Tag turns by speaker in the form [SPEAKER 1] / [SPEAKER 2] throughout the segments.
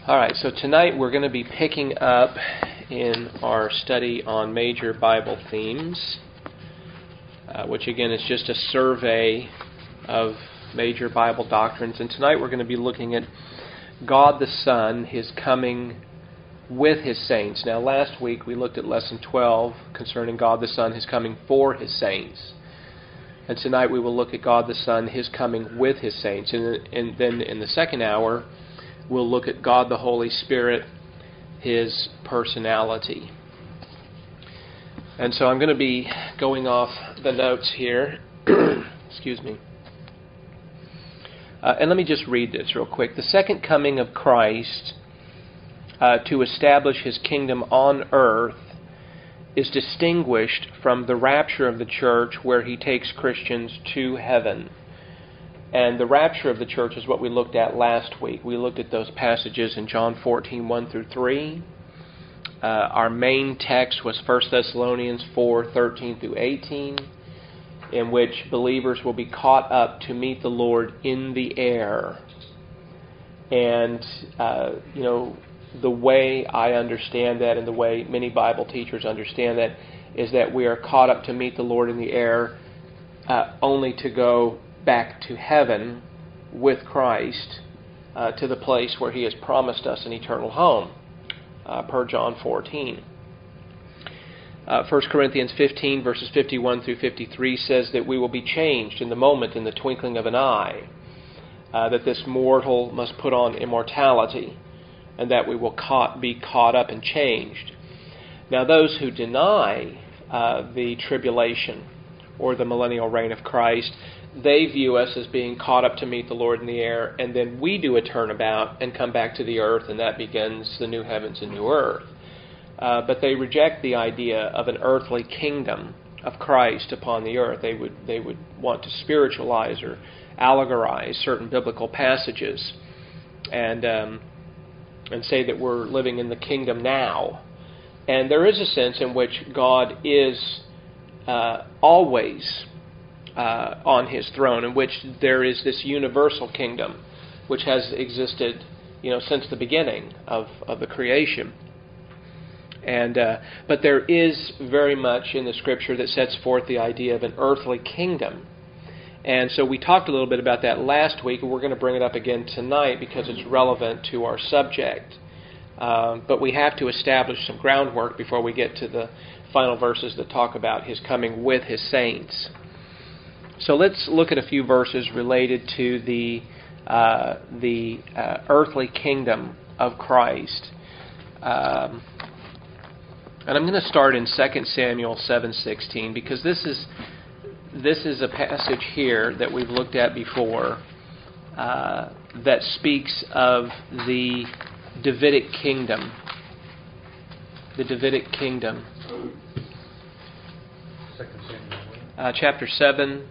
[SPEAKER 1] All right, so tonight we're going to be picking up in our study on major Bible themes, which again is just a survey of major Bible doctrines. And tonight we're going to be looking at God the Son, His coming with His saints. Now last week we looked at Lesson 12 concerning God the Son, His coming for His saints. And tonight we will look at God the Son, His coming with His saints. And then in the second hour, we'll look at God the Holy Spirit, His personality. And so I'm going to be going off the notes here. Excuse me. And let me just read this real quick. The second coming of Christ to establish His kingdom on earth is distinguished from the rapture of the church, where He takes Christians to heaven. And the rapture of the church is what we looked at last week. We looked at those passages in John 14, 1 through 3. Our main text was 1 Thessalonians 4, 13 through 18, in which believers will be caught up to meet the Lord in the air. And, the way I understand that, and the way many Bible teachers understand that, is that we are caught up to meet the Lord in the air only to go back to heaven with Christ to the place where He has promised us an eternal home, per John 14. 1 Corinthians 15, verses 51 through 53 says that we will be changed in the moment, in the twinkling of an eye, that this mortal must put on immortality, and that we will be caught up and changed. Now those who deny the tribulation or the millennial reign of Christ, they view us as being caught up to meet the Lord in the air, and then we do a turnabout and come back to the earth, and that begins the new heavens and new earth. But they reject the idea of an earthly kingdom of Christ upon the earth. They would want to spiritualize or allegorize certain biblical passages, and say that we're living in the kingdom now. And there is a sense in which God is always on His throne, in which there is this universal kingdom which has existed, since the beginning of the creation. And but there is very much in the Scripture that sets forth the idea of an earthly kingdom. And so we talked a little bit about that last week, and we're going to bring it up again tonight because it's relevant to our subject. But we have to establish some groundwork before we get to the final verses that talk about His coming with His saints. So let's look at a few verses related to the earthly kingdom of Christ. And I'm going to start in 2 Samuel 7:16, because this is a passage here that we've looked at before that speaks of the Davidic kingdom. The Davidic kingdom. Chapter 7.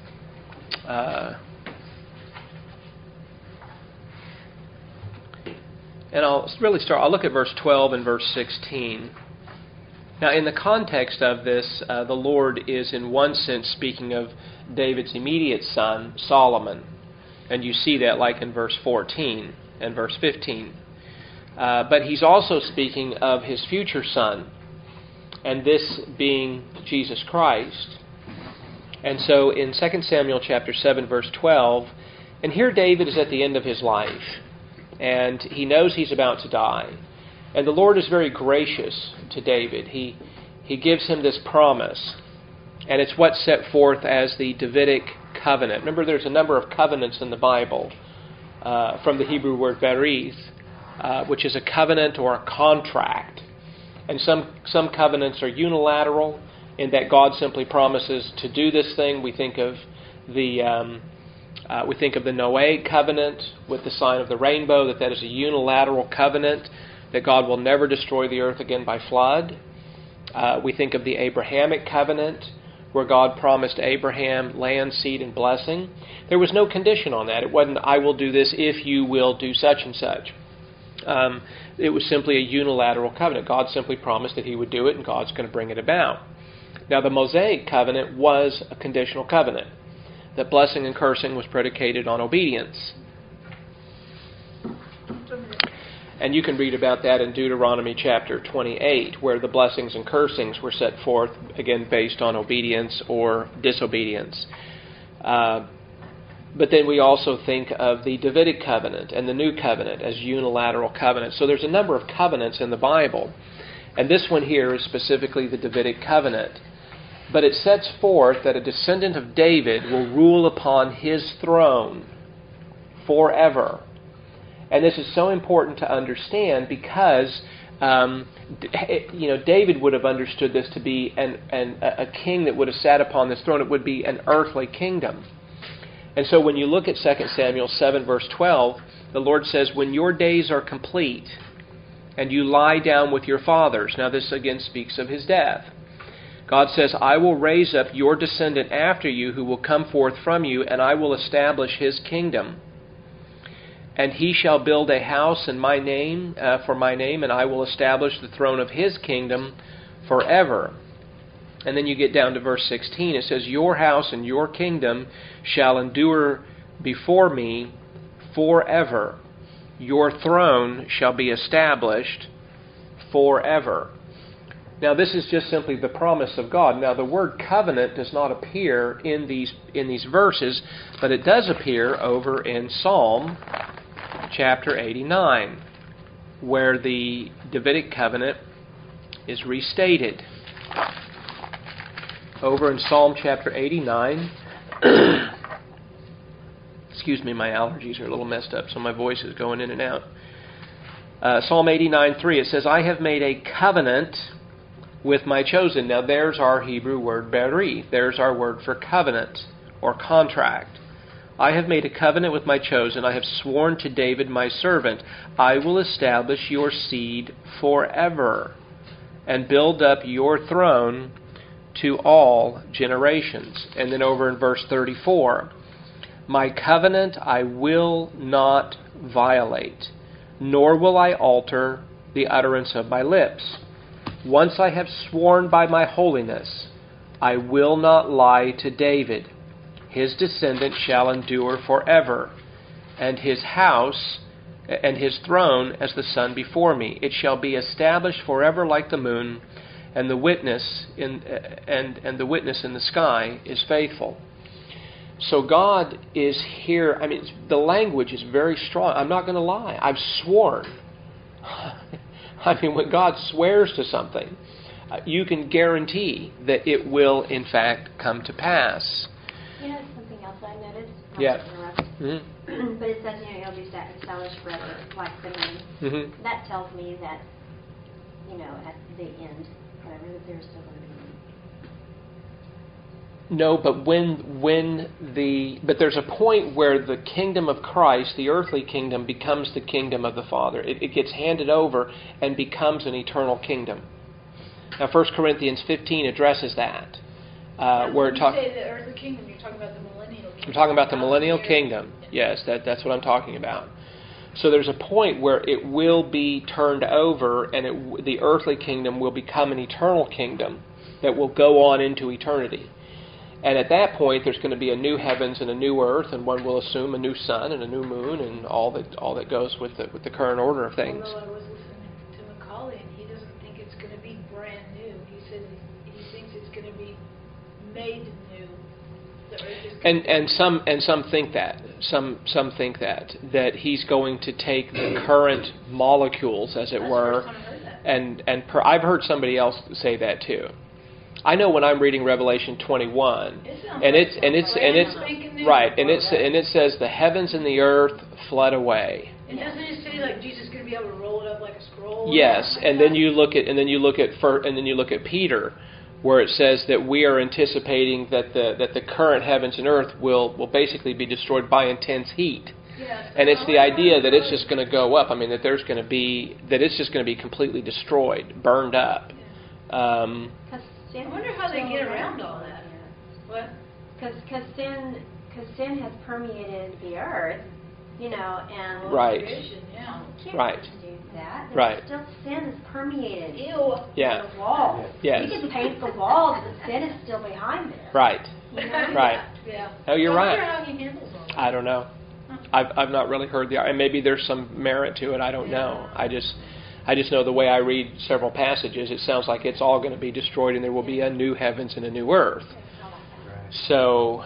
[SPEAKER 1] And I'll look at verse 12 and verse 16. Now, in the context of this, the Lord is in one sense speaking of David's immediate son, Solomon. And you see that like in verse 14 and verse 15. But He's also speaking of His future son, and this being Jesus Christ. And so in 2 Samuel chapter 7, verse 12, and here David is at the end of his life, and he knows he's about to die. And the Lord is very gracious to David. He gives him this promise, and it's what's set forth as the Davidic covenant. Remember, there's a number of covenants in the Bible, from the Hebrew word berith, which is a covenant or a contract. And some covenants are unilateral, in that God simply promises to do this thing. We think of the Noahic covenant with the sign of the rainbow, that is a unilateral covenant, that God will never destroy the earth again by flood. We think of the Abrahamic covenant, where God promised Abraham land, seed, and blessing. There was no condition on that. It wasn't, I will do this if you will do such and such. It was simply a unilateral covenant. God simply promised that He would do it, and God's going to bring it about. Now, the Mosaic covenant was a conditional covenant, that blessing and cursing was predicated on obedience. And you can read about that in Deuteronomy chapter 28, where the blessings and cursings were set forth, again, based on obedience or disobedience. But then we also think of the Davidic covenant and the New Covenant as unilateral covenants. So there's a number of covenants in the Bible. And this one here is specifically the Davidic covenant. But it sets forth that a descendant of David will rule upon his throne forever. And this is so important to understand because David would have understood this to be a king that would have sat upon this throne. It would be an earthly kingdom. And so when you look at 2 Samuel 7 verse 12, the Lord says, when your days are complete and you lie down with your fathers. Now this again speaks of his death. God says, I will raise up your descendant after you who will come forth from you, and I will establish his kingdom. And he shall build a house in my name, for my name, and I will establish the throne of his kingdom forever. And then you get down to verse 16. It says, your house and your kingdom shall endure before me forever. Your throne shall be established forever. Now this is just simply the promise of God. Now the word covenant does not appear in these verses, but it does appear over in Psalm chapter 89, where the Davidic covenant is restated. Over in Psalm chapter 89, excuse me, my allergies are a little messed up, so my voice is going in and out. Psalm 89:3, it says, I have made a covenant with my chosen. Now there's our Hebrew word beri. There's our word for covenant or contract. I have made a covenant with my chosen. I have sworn to David my servant, I will establish your seed forever and build up your throne to all generations. And then over in verse 34, my covenant I will not violate, nor will I alter the utterance of my lips. Once I have sworn by my holiness, I will not lie to David. His descendant shall endure forever, and his house and his throne as the sun before me. It shall be established forever like the moon, and the witness in the sky is faithful. So God is here. I mean, the language is very strong. I'm not going to lie. I've sworn. I mean, when God swears to something, you can guarantee that it will, in fact, come to pass.
[SPEAKER 2] You know, something else I noticed?
[SPEAKER 1] Yeah.
[SPEAKER 2] Mm-hmm. But it says, it'll be established forever, like the moon.
[SPEAKER 1] Mm-hmm.
[SPEAKER 2] That tells me that, at the end, whatever, that there's still going to be a moon.
[SPEAKER 1] No, but but there's a point where the kingdom of Christ, the earthly kingdom, becomes the kingdom of the Father. It gets handed over and becomes an eternal kingdom. Now, 1 Corinthians 15 addresses that.
[SPEAKER 3] Where you say the earthly kingdom, you're talking about the millennial kingdom.
[SPEAKER 1] I'm talking about the millennial kingdom. Yes, that's what I'm talking about. So there's a point where it will be turned over, and the earthly kingdom will become an eternal kingdom that will go on into eternity. And at that point, there's going to be a new heavens and a new earth, and one will assume a new sun and a new moon, and all that goes with the current order of things.
[SPEAKER 3] Although I was listening to Macaulay, and he doesn't think it's going to be brand new. He says he thinks it's going to be made new. The earth is
[SPEAKER 1] and some think that some think that he's going to take the current molecules, as it were,
[SPEAKER 3] That's the first time I heard
[SPEAKER 1] and
[SPEAKER 3] that.
[SPEAKER 1] I've heard somebody else say that too. I know when I'm reading Revelation 21, and it says the heavens and the earth fled away.
[SPEAKER 3] And doesn't it say like Jesus is going to be able to roll it up like a scroll?
[SPEAKER 1] Yes, and then you look at Peter, where it says that we are anticipating that the current heavens and earth will basically be destroyed by intense heat.
[SPEAKER 3] Yes.
[SPEAKER 1] And it's the idea that it's just going to go up. I mean, that it's just going to be completely destroyed, burned up.
[SPEAKER 3] I wonder how they get around all that. What?
[SPEAKER 2] Because sin has permeated the earth, and
[SPEAKER 1] Right.
[SPEAKER 3] Creation, yeah.
[SPEAKER 2] you can't
[SPEAKER 1] Right.
[SPEAKER 2] do that.
[SPEAKER 1] Right.
[SPEAKER 2] Still, sin is permeated.
[SPEAKER 3] Ew.
[SPEAKER 1] Yeah.
[SPEAKER 2] The wall.
[SPEAKER 1] Yes.
[SPEAKER 2] You can paint the walls, but sin is still behind there.
[SPEAKER 1] Right.
[SPEAKER 2] You know?
[SPEAKER 1] Right.
[SPEAKER 3] Yeah.
[SPEAKER 1] Oh, you're
[SPEAKER 3] I wonder
[SPEAKER 1] right.
[SPEAKER 3] how he handles all that.
[SPEAKER 1] I don't know. I've not really heard and maybe there's some merit to it. I don't know. I just know the way I read several passages, it sounds like it's all going to be destroyed and there will be a new heavens and a new earth. So,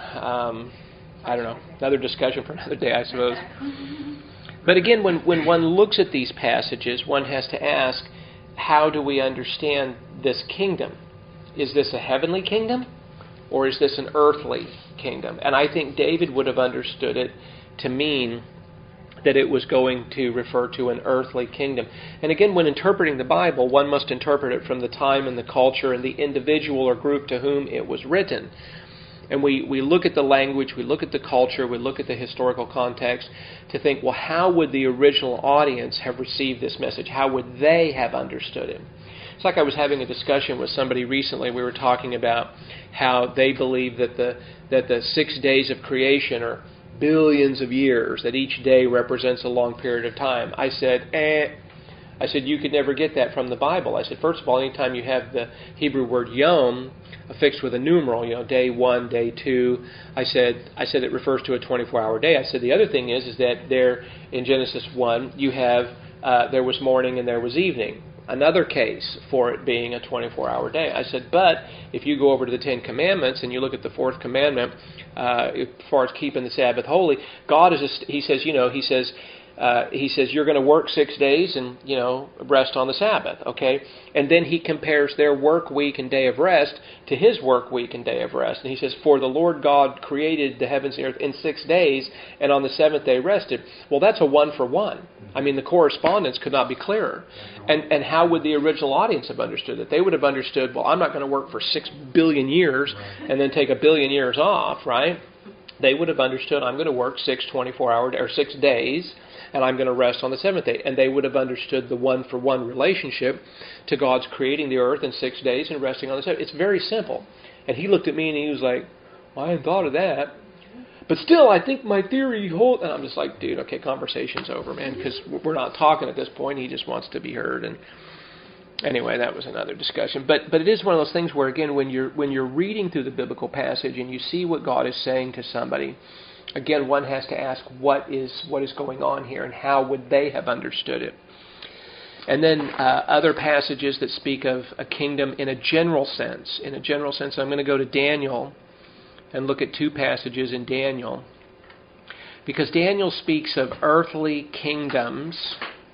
[SPEAKER 1] I don't know. Another discussion for another day, I suppose. But again, when one looks at these passages, one has to ask, how do we understand this kingdom? Is this a heavenly kingdom or is this an earthly kingdom? And I think David would have understood it to mean that it was going to refer to an earthly kingdom. And again, when interpreting the Bible, one must interpret it from the time and the culture and the individual or group to whom it was written. And we look at the language, we look at the culture, we look at the historical context to think, well, how would the original audience have received this message? How would they have understood it? It's like I was having a discussion with somebody recently. We were talking about how they believe that the 6 days of creation are billions of years, that each day represents a long period of time. I said, you could never get that from the Bible. I said, first of all, anytime you have the Hebrew word yom affixed with a numeral, day 1, day 2, I said it refers to a 24-hour day. I said the other thing is that there in Genesis 1 you have there was morning and there was evening. Another case for it being a 24-hour day. I said, but if you go over to the Ten Commandments and you look at the 4th commandment, as far as keeping the Sabbath holy, God He says you're going to work 6 days and rest on the Sabbath, okay? And then He compares their work week and day of rest to His work week and day of rest. And He says, for the Lord God created the heavens and the earth in 6 days, and on the 7th day rested. Well, that's a 1-for-1. I mean, the correspondence could not be clearer. And how would the original audience have understood it? They would have understood, well, I'm not going to work for 6 billion years and then take 1 billion years off, right? They would have understood, I'm going to work 6 24-hour or 6 days, and I'm going to rest on the 7th day. And they would have understood the 1-for-1 relationship to God's creating the earth in 6 days and resting on the 7th. It's very simple. And he looked at me and he was like, well, I hadn't thought of that. But still, I think my theory holds. And I'm just like, dude, okay, conversation's over, man, because we're not talking at this point. He just wants to be heard. And anyway, that was another discussion. But it is one of those things where, again, when you're reading through the biblical passage and you see what God is saying to somebody, again, one has to ask what is going on here and how would they have understood it. And then other passages that speak of a kingdom in a general sense. In a general sense, I'm going to go to Daniel and look at 2 passages in Daniel. Because Daniel speaks of earthly kingdoms.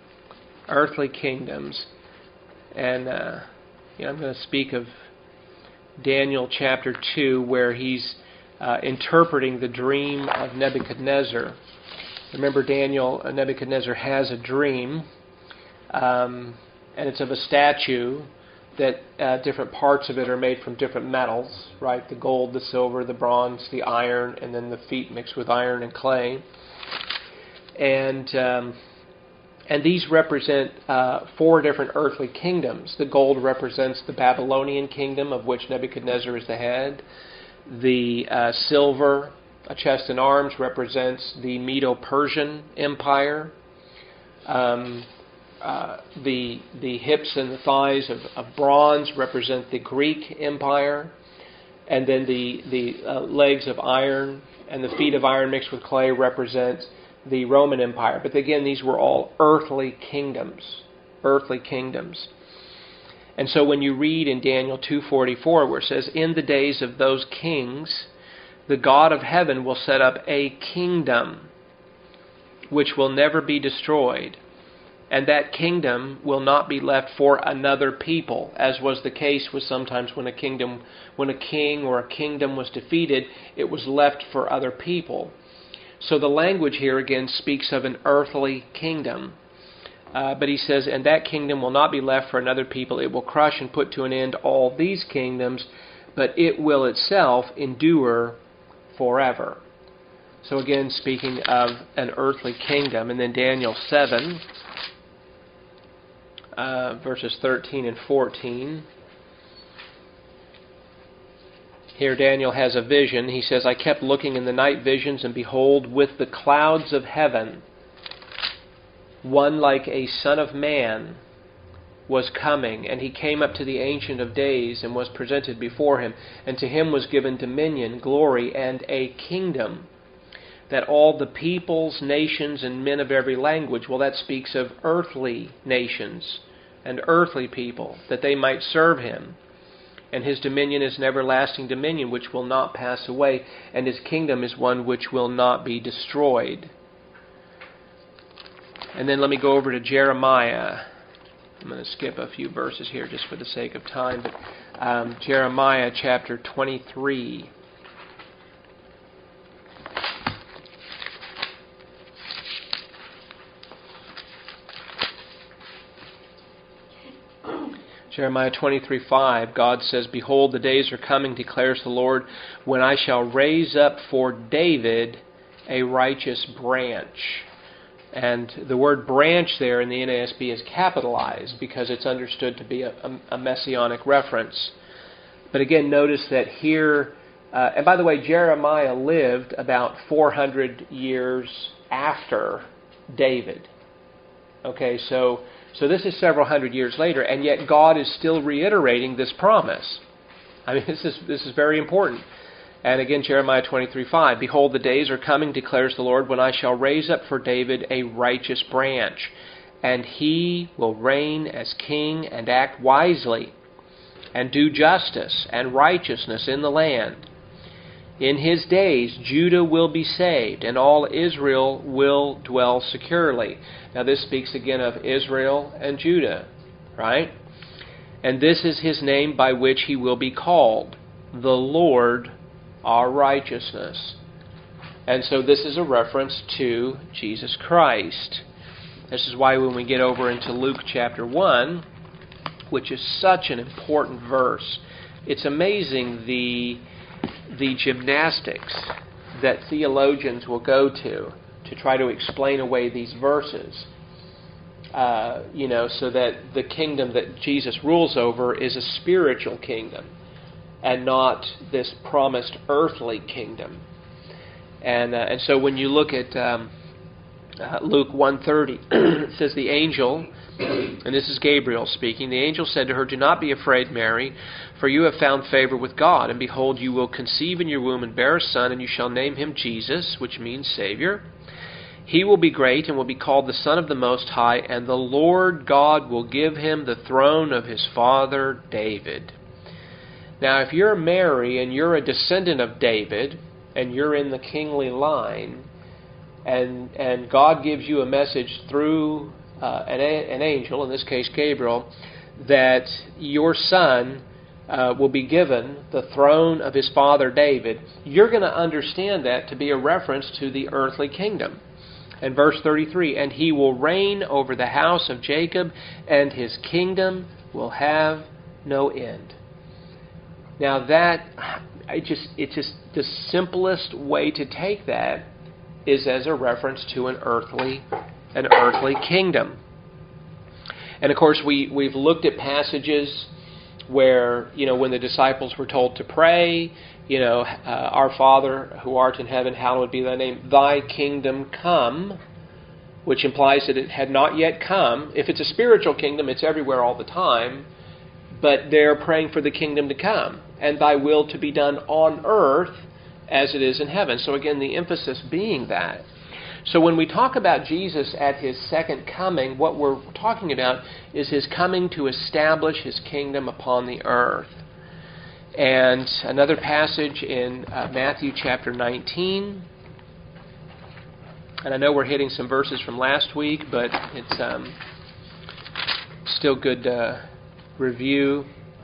[SPEAKER 1] And I'm going to speak of Daniel chapter 2, where he's interpreting the dream of Nebuchadnezzar. Remember, Nebuchadnezzar has a dream, and it's of a statue that different parts of it are made from different metals, right? The gold, the silver, the bronze, the iron, and then the feet mixed with iron and clay. And these represent 4 different earthly kingdoms. The gold represents the Babylonian kingdom, of which Nebuchadnezzar is the head. The silver, a chest and arms, represents the Medo-Persian Empire. The hips and the thighs of bronze represent the Greek Empire. And then the legs of iron and the feet of iron mixed with clay represent the Roman Empire. But again, these were all earthly kingdoms. And so when you read in Daniel 2:44, where it says, in the days of those kings, the God of heaven will set up a kingdom which will never be destroyed. And that kingdom will not be left for another people, as was the case with sometimes when a king or a kingdom was defeated, it was left for other people. So the language here again speaks of an earthly kingdom. But he says, and that kingdom will not be left for another people. It will crush and put to an end all these kingdoms, but it will itself endure forever. So again, speaking of an earthly kingdom. And then Daniel 7, verses 13 and 14. Here Daniel has a vision. He says, I kept looking in the night visions, and behold, with the clouds of heaven, one like a son of man was coming, and he came up to the Ancient of Days and was presented before him. And to him was given dominion, glory, and a kingdom, that all the peoples, nations, and men of every language, well, that speaks of earthly nations and earthly people, that they might serve him. And his dominion is an everlasting dominion which will not pass away, and his kingdom is one which will not be destroyed. And then let me go over to Jeremiah. I'm going to skip a few verses here just for the sake of time. But Jeremiah chapter 23. Jeremiah 23:5, God says, "Behold, the days are coming, declares the Lord, when I shall raise up for David a righteous branch." And the word branch there in the NASB is capitalized because it's understood to be a messianic reference. But again, notice that here, and by the way, Jeremiah lived about 400 years after David. Okay, so this is several hundred years later, and yet God is still reiterating this promise. I mean, this is very important. And again, Jeremiah 23:5, "Behold, the days are coming, declares the Lord, when I shall raise up for David a righteous branch, and he will reign as king and act wisely, and do justice and righteousness in the land. In his days, Judah will be saved, and all Israel will dwell securely." Now this speaks again of Israel and Judah, right? "And this is his name by which he will be called, the Lord our righteousness." And so this is a reference to Jesus Christ. This is why when we get over into Luke chapter 1, which is such an important verse, it's amazing the gymnastics that theologians will go to try to explain away these verses. So that the kingdom that Jesus rules over is a spiritual kingdom and not this promised earthly kingdom. And so when you look at Luke 1:30, it says the angel, and this is Gabriel speaking, the angel said to her, "Do not be afraid, Mary, for you have found favor with God, and behold, you will conceive in your womb and bear a son, and you shall name him Jesus," which means Savior. "He will be great and will be called the Son of the Most High, and the Lord God will give him the throne of his father David." Now, if you're Mary and you're a descendant of David, and you're in the kingly line, and God gives you a message through an angel, in this case Gabriel, that your son will be given the throne of his father David, you're going to understand that to be a reference to the earthly kingdom. And verse 33, "And he will reign over the house of Jacob, and his kingdom will have no end." Now it's just the simplest way to take that is as a reference to an earthly kingdom. And of course, we've looked at passages where, when the disciples were told to pray, "Our Father who art in heaven, hallowed be thy name, thy kingdom come," which implies that it had not yet come. If it's a spiritual kingdom, it's everywhere all the time, but they're praying for the kingdom to come, and thy will to be done on earth as it is in heaven. So again, the emphasis being that. So when we talk about Jesus at his second coming, what we're talking about is his coming to establish his kingdom upon the earth. And another passage in Matthew chapter 19. And I know we're hitting some verses from last week, but it's still good review.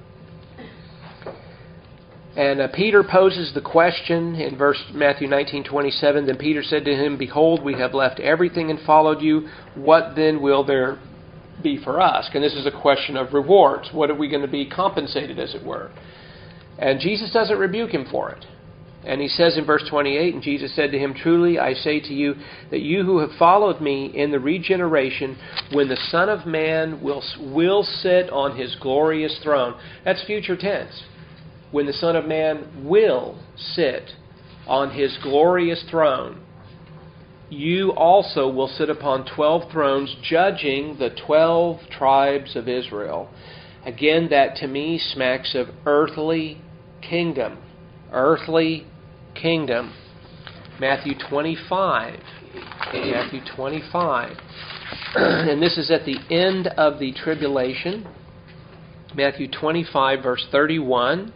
[SPEAKER 1] And Peter poses the question in Matthew 19:27. "Then Peter said to him, Behold, we have left everything and followed you. What then will there be for us?" And this is a question of rewards. What are we going to be compensated, as it were? And Jesus doesn't rebuke him for it. And he says in verse 28, "And Jesus said to him, Truly I say to you, that you who have followed me in the regeneration, when the Son of Man will sit on his glorious throne." That's future tense. When the Son of Man will sit on his glorious throne, you also will sit upon 12 thrones, judging the 12 tribes of Israel. Again, that to me smacks of earthly kingdom. Earthly kingdom. Matthew 25. Matthew 25. And this is at the end of the tribulation. Matthew 25, verse 31.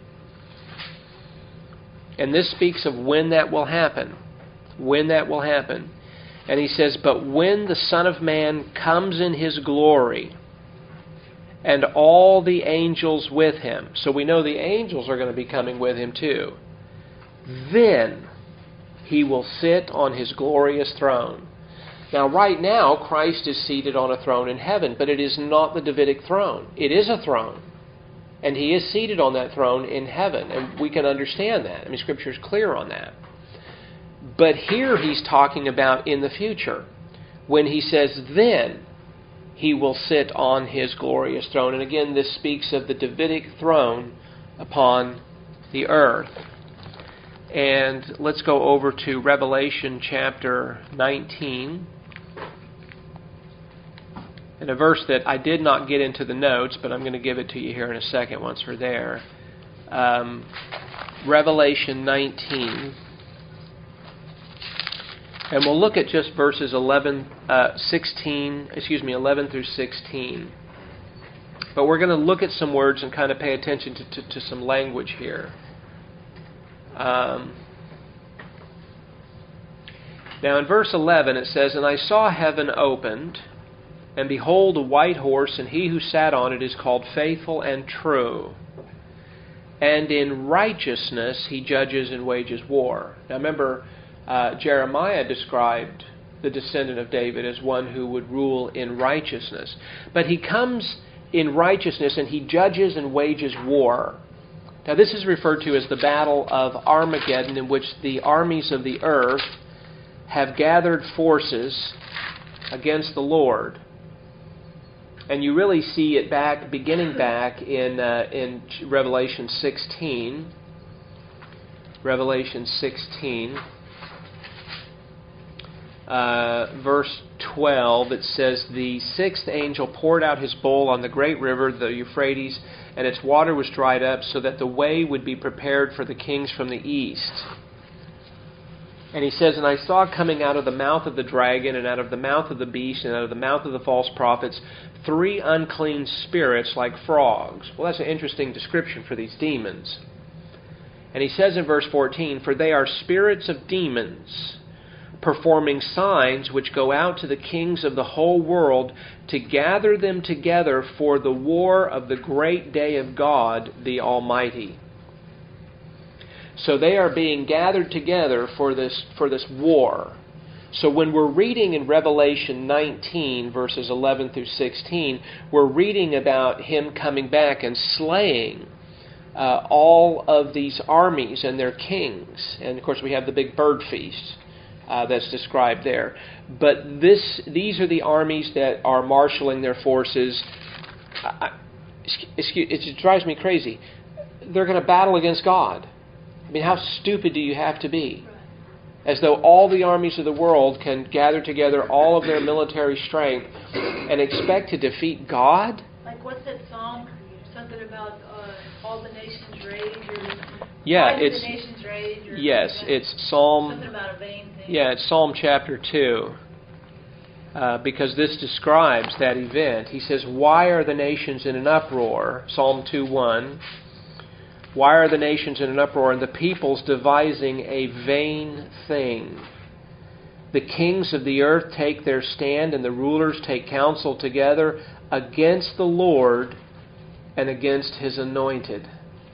[SPEAKER 1] And this speaks of when that will happen. When that will happen. And he says, "But when the Son of Man comes in His glory, and all the angels with Him." So we know the angels are going to be coming with Him too. "Then He will sit on His glorious throne." Now, right now, Christ is seated on a throne in heaven, but it is not the Davidic throne. It is a throne. And He is seated on that throne in heaven. And we can understand that. I mean, Scripture is clear on that. But here He's talking about in the future, when He says, "Then He will sit on His glorious throne." And again, this speaks of the Davidic throne upon the earth. And let's go over to Revelation chapter 19. And a verse that I did not get into the notes, but I'm going to give it to you here in a second once we're there. Revelation 19. And we'll look at just verses 11 through 16. But we're going to look at some words and kind of pay attention to some language here. Now in verse 11 it says, "And I saw heaven opened, and behold a white horse, and He who sat on it is called Faithful and True. And in righteousness He judges and wages war." Now remember, Jeremiah described the descendant of David as one who would rule in righteousness. But He comes in righteousness and He judges and wages war. Now this is referred to as the Battle of Armageddon, in which the armies of the earth have gathered forces against the Lord. And you really see it beginning back in Revelation 16. Revelation 16. Verse 12, it says, "The sixth angel poured out his bowl on the great river, the Euphrates, and its water was dried up, so that the way would be prepared for the kings from the east." And he says, "And I saw coming out of the mouth of the dragon, and out of the mouth of the beast, and out of the mouth of the false prophets, 3 unclean spirits like frogs." Well, that's an interesting description for these demons. And he says in verse 14, "For they are spirits of demons, performing signs which go out to the kings of the whole world to gather them together for the war of the great day of God the Almighty." So they are being gathered together for this war. So when we're reading in Revelation 19, verses 11 through 16, we're reading about Him coming back and slaying all of these armies and their kings. And of course we have the big bird feast that's described there. But these are the armies that are marshaling their forces. It drives me crazy. They're going to battle against God. I mean, how stupid do you have to be? As though all the armies of the world can gather together all of their military strength and expect to defeat God?
[SPEAKER 3] Like, what's that song? Something about all the nations rage, or
[SPEAKER 1] yeah,
[SPEAKER 3] it's the nations rage. Or
[SPEAKER 1] yes, it's Psalm.
[SPEAKER 3] Something about a vain thing.
[SPEAKER 1] Yeah, it's Psalm chapter 2. Because this describes that event. He says, "Why are the nations in an uproar?" Psalm 2:1. "Why are the nations in an uproar, and the peoples devising a vain thing? The kings of the earth take their stand, and the rulers take counsel together against the Lord and against His anointed.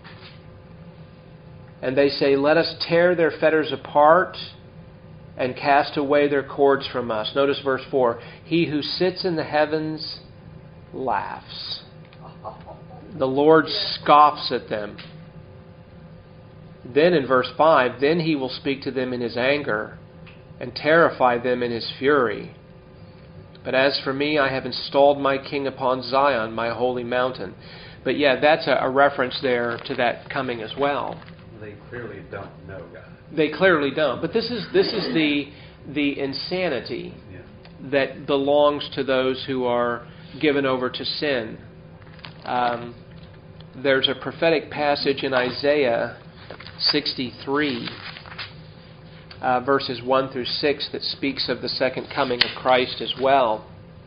[SPEAKER 1] And they say, 'Let us tear their fetters apart and cast away their cords from us.'" Notice verse 4. "He who sits in the heavens laughs. The Lord scoffs at them." Then in verse 5, "Then He will speak to them in His anger and terrify them in His fury. But as for me, I have installed my King upon Zion, my holy mountain." But yeah, that's a reference there to that coming as well.
[SPEAKER 4] They clearly don't know God.
[SPEAKER 1] They clearly don't. But this is the insanity that belongs to those who are given over to sin. There's a prophetic passage in Isaiah 63. verses 1 through 6 that speaks of the second coming of Christ as well.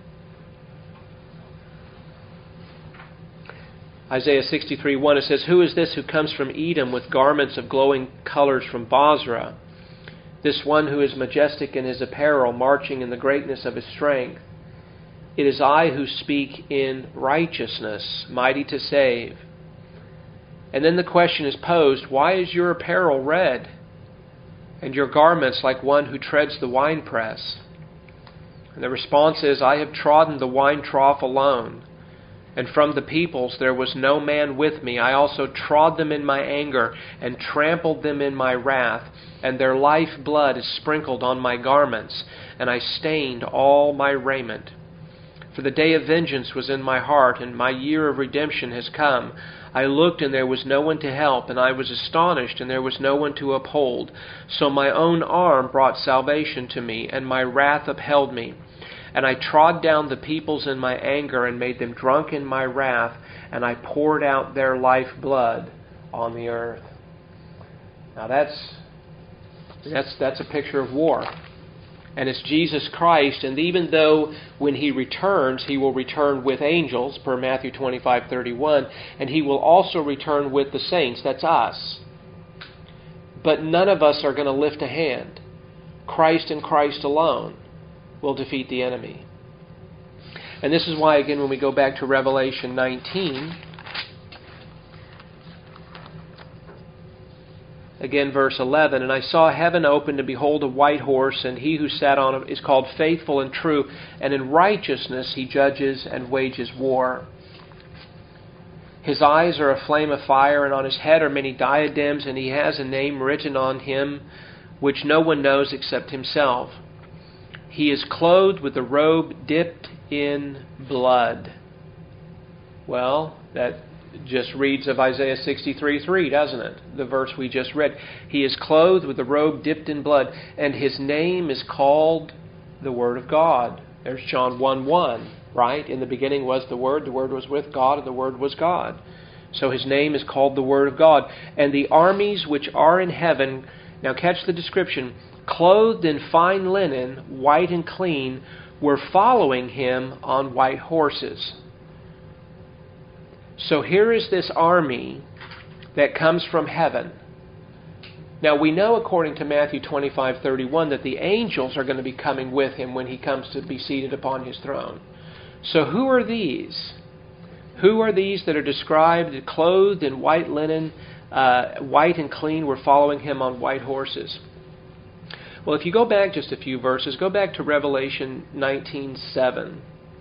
[SPEAKER 1] Isaiah 63:1, it says, "Who is this who comes from Edom with garments of glowing colors from Bozrah? This one who is majestic in his apparel, marching in the greatness of his strength. It is I who speak in righteousness, mighty to save." And then the question is posed, why is your apparel red, and your garments like one who treads the winepress? And the response is, I have trodden the wine trough alone, and from the peoples there was no man with me. I also trod them in my anger, and trampled them in my wrath, and their life blood is sprinkled on my garments, and I stained all my raiment. For the day of vengeance was in my heart, and my year of redemption has come. I looked, and there was no one to help, and I was astonished, and there was no one to uphold. So my own arm brought salvation to me, and my wrath upheld me. And I trod down the peoples in my anger, and made them drunk in my wrath, and I poured out their life blood on the earth. Now that's a picture of war. And it's Jesus Christ, and even though when He returns, He will return with angels, per Matthew 25:31, and He will also return with the saints, that's us. But none of us are going to lift a hand. Christ and Christ alone will defeat the enemy. And this is why, again, when we go back to Revelation 19, again, verse 11, "And I saw heaven opened, and behold a white horse, and he who sat on it is called Faithful and True, and in righteousness he judges and wages war. His eyes are a flame of fire, and on his head are many diadems, and he has a name written on him which no one knows except himself. He is clothed with a robe dipped in blood." Well, that just reads of Isaiah 63:3, doesn't it? The verse we just read. He is clothed with a robe dipped in blood, and his name is called the Word of God. There's John 1:1, right? In the beginning was the Word was with God, and the Word was God. So his name is called the Word of God. "And the armies which are in heaven," now catch the description, "clothed in fine linen, white and clean, were following him on white horses." So here is this army that comes from heaven. Now we know, according to Matthew 25:31, that the angels are going to be coming with him when he comes to be seated upon his throne. So who are these? Who are these that are described, clothed in white linen, white and clean, were following him on white horses? Well, if you go back just a few verses, go back to Revelation 19:7.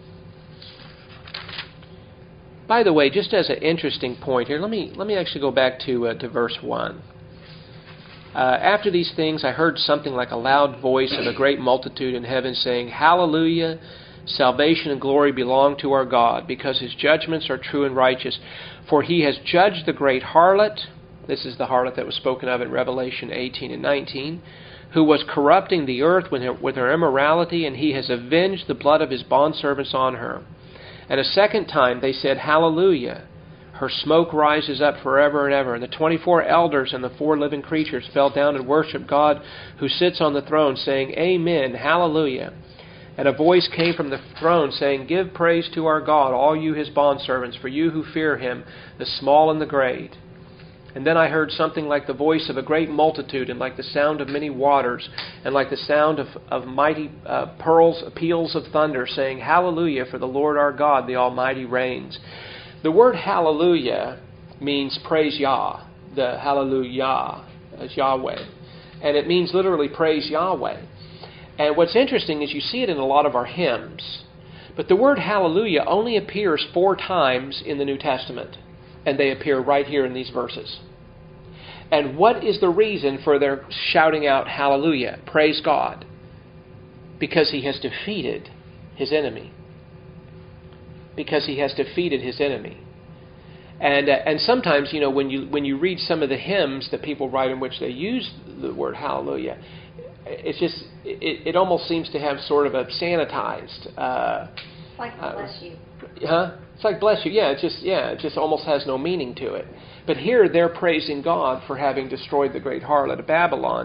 [SPEAKER 1] By the way, just as an interesting point here, let me actually go back to verse 1. "After these things I heard something like a loud voice of a great multitude in heaven saying, 'Hallelujah! Salvation and glory belong to our God, because His judgments are true and righteous. For He has judged the great harlot,'" this is the harlot that was spoken of in Revelation 18 and 19, "'who was corrupting the earth with her immorality, and He has avenged the blood of His bondservants on her.' And a second time they said, 'Hallelujah! Her smoke rises up forever and ever.' And the 24 elders and the 4 living creatures fell down and worshipped God who sits on the throne, saying, 'Amen, Hallelujah.' And a voice came from the throne saying, 'Give praise to our God, all you His bondservants, for you who fear Him, the small and the great.' And then I heard something like the voice of a great multitude, and like the sound of many waters, and like the sound of mighty peals of thunder, saying, 'Hallelujah, for the Lord our God, the Almighty reigns.'" The word hallelujah means praise Yah. The hallelujah is Yahweh. And it means literally praise Yahweh. And what's interesting is you see it in a lot of our hymns. But the word hallelujah only appears 4 times in the New Testament. And they appear right here in these verses. And what is the reason for their shouting out hallelujah, praise God? Because He has defeated His enemy. Because He has defeated His enemy. And sometimes, when you read some of the hymns that people write in which they use the word hallelujah, it's just it almost seems to have sort of a sanitized.
[SPEAKER 2] It's like bless you.
[SPEAKER 1] Huh? It's like bless you. Yeah, it just almost has no meaning to it. But here they're praising God for having destroyed the great harlot of Babylon.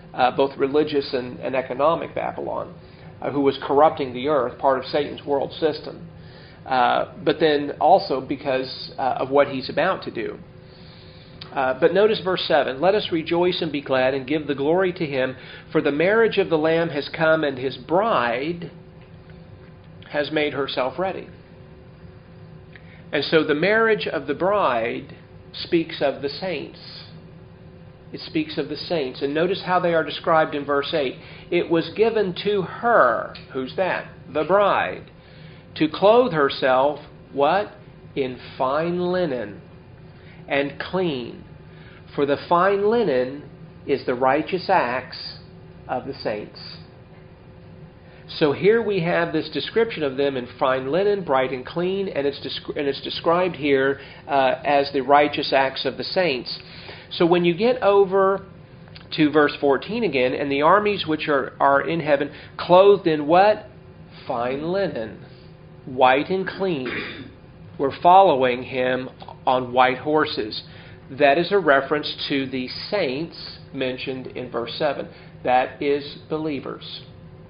[SPEAKER 1] both religious and economic Babylon, who was corrupting the earth, part of Satan's world system. But then also because of what he's about to do. But notice verse 7, "Let us rejoice and be glad and give the glory to him, for the marriage of the Lamb has come, and his bride has made herself ready." And so the marriage of the bride speaks of the saints. It speaks of the saints. And notice how they are described in verse 8. "It was given to her," who's that? The bride, "to clothe herself," what? "In fine linen and clean. For the fine linen is the righteous acts of the saints." So here we have this description of them in fine linen, bright and clean, and it's described here as the righteous acts of the saints. So when you get over to verse 14 again, "And the armies which are in heaven, clothed in" what? "Fine linen, white and clean." We're following him on white horses. That is a reference to the saints mentioned in verse 7. That is believers.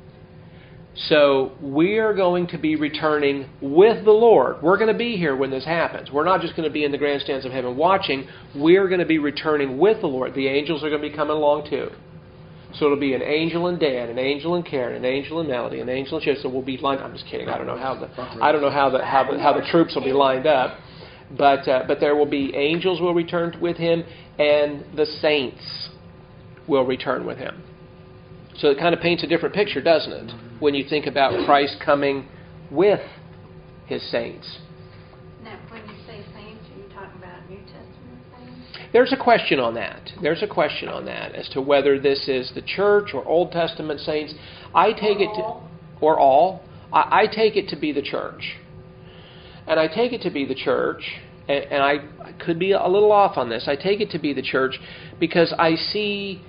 [SPEAKER 1] So we are going to be returning with the Lord. We're going to be here when this happens. We're not just going to be in the grandstands of heaven watching. We're going to be returning with the Lord. The angels are going to be coming along too. So it'll be an angel and Dan, an angel and Karen, an angel and Melody, an angel and Chip. So we'll be lined. I'm just kidding. I don't know how the troops will be lined up. But there will be angels will return with him, and the saints will return with him. So it kind of paints a different picture, doesn't it? When you think about Christ coming with his saints.
[SPEAKER 2] Now, when you say saints, are you talking about New Testament saints?
[SPEAKER 1] There's a question on that. There's a question on that as to whether this is the church or Old Testament saints. I take it to, or all. I take it to be the church. And I take it to be the church, and I could be a little off on this. I take it to be the church because I see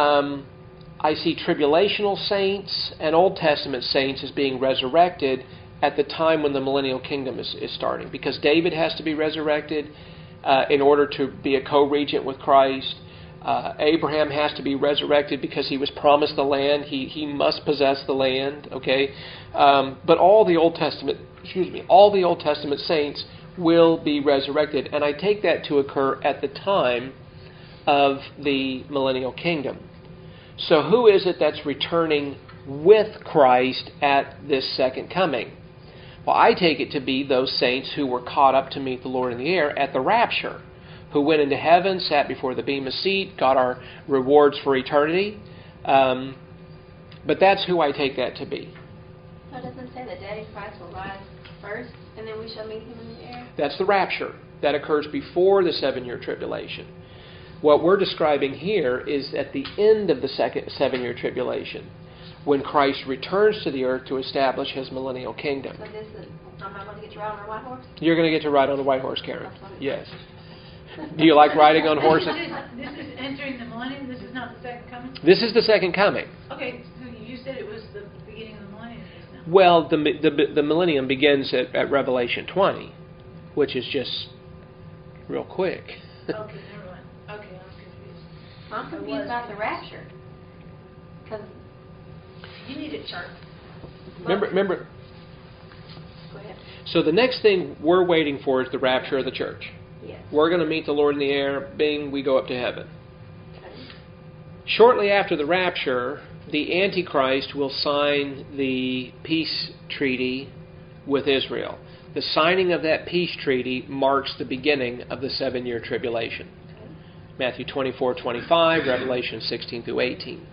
[SPEAKER 1] tribulational saints and Old Testament saints as being resurrected at the time when the millennial kingdom is starting. Because David has to be resurrected in order to be a co-regent with Christ. Abraham has to be resurrected because he was promised the land. He must possess the land. Okay, but all the Old Testament saints will be resurrected, and I take that to occur at the time of the millennial kingdom. So who is it that's returning with Christ at this second coming? Well, I take it to be those saints who were caught up to meet the Lord in the air at the rapture, who went into heaven, sat before the bema seat, got our rewards for eternity. But that's who I take that to be.
[SPEAKER 2] So it doesn't say that Daddy Christ will rise first, and then we shall meet him in the air?
[SPEAKER 1] That's the rapture. That occurs before the 7-year tribulation. What we're describing here is at the end of the second 7-year tribulation, when Christ returns to the earth to establish his millennial kingdom.
[SPEAKER 2] So this is, I'm not going to get to ride on a white horse?
[SPEAKER 1] You're going to get to ride on a white horse, Karen. Yes. Do you like riding on horses?
[SPEAKER 3] This is entering the millennium? This is not the second coming?
[SPEAKER 1] This is the second coming.
[SPEAKER 3] Okay, so you said it was the beginning of the millennium.
[SPEAKER 1] Well, the millennium begins at Revelation 20, which is just real quick.
[SPEAKER 3] Okay, never mind. Okay, I'm confused.
[SPEAKER 2] I'm confused about the rapture. Because
[SPEAKER 3] You need a chart.
[SPEAKER 1] Remember.
[SPEAKER 2] Go ahead.
[SPEAKER 1] So the next thing we're waiting for is the rapture of the church.
[SPEAKER 2] Yes.
[SPEAKER 1] We're going to meet the Lord in the air. Bing, we go up to heaven.
[SPEAKER 2] Okay.
[SPEAKER 1] Shortly after the rapture, the Antichrist will sign the peace treaty with Israel. The signing of that peace treaty marks the beginning of the 7-year tribulation. Matthew 24:25, Revelation 16 through 18.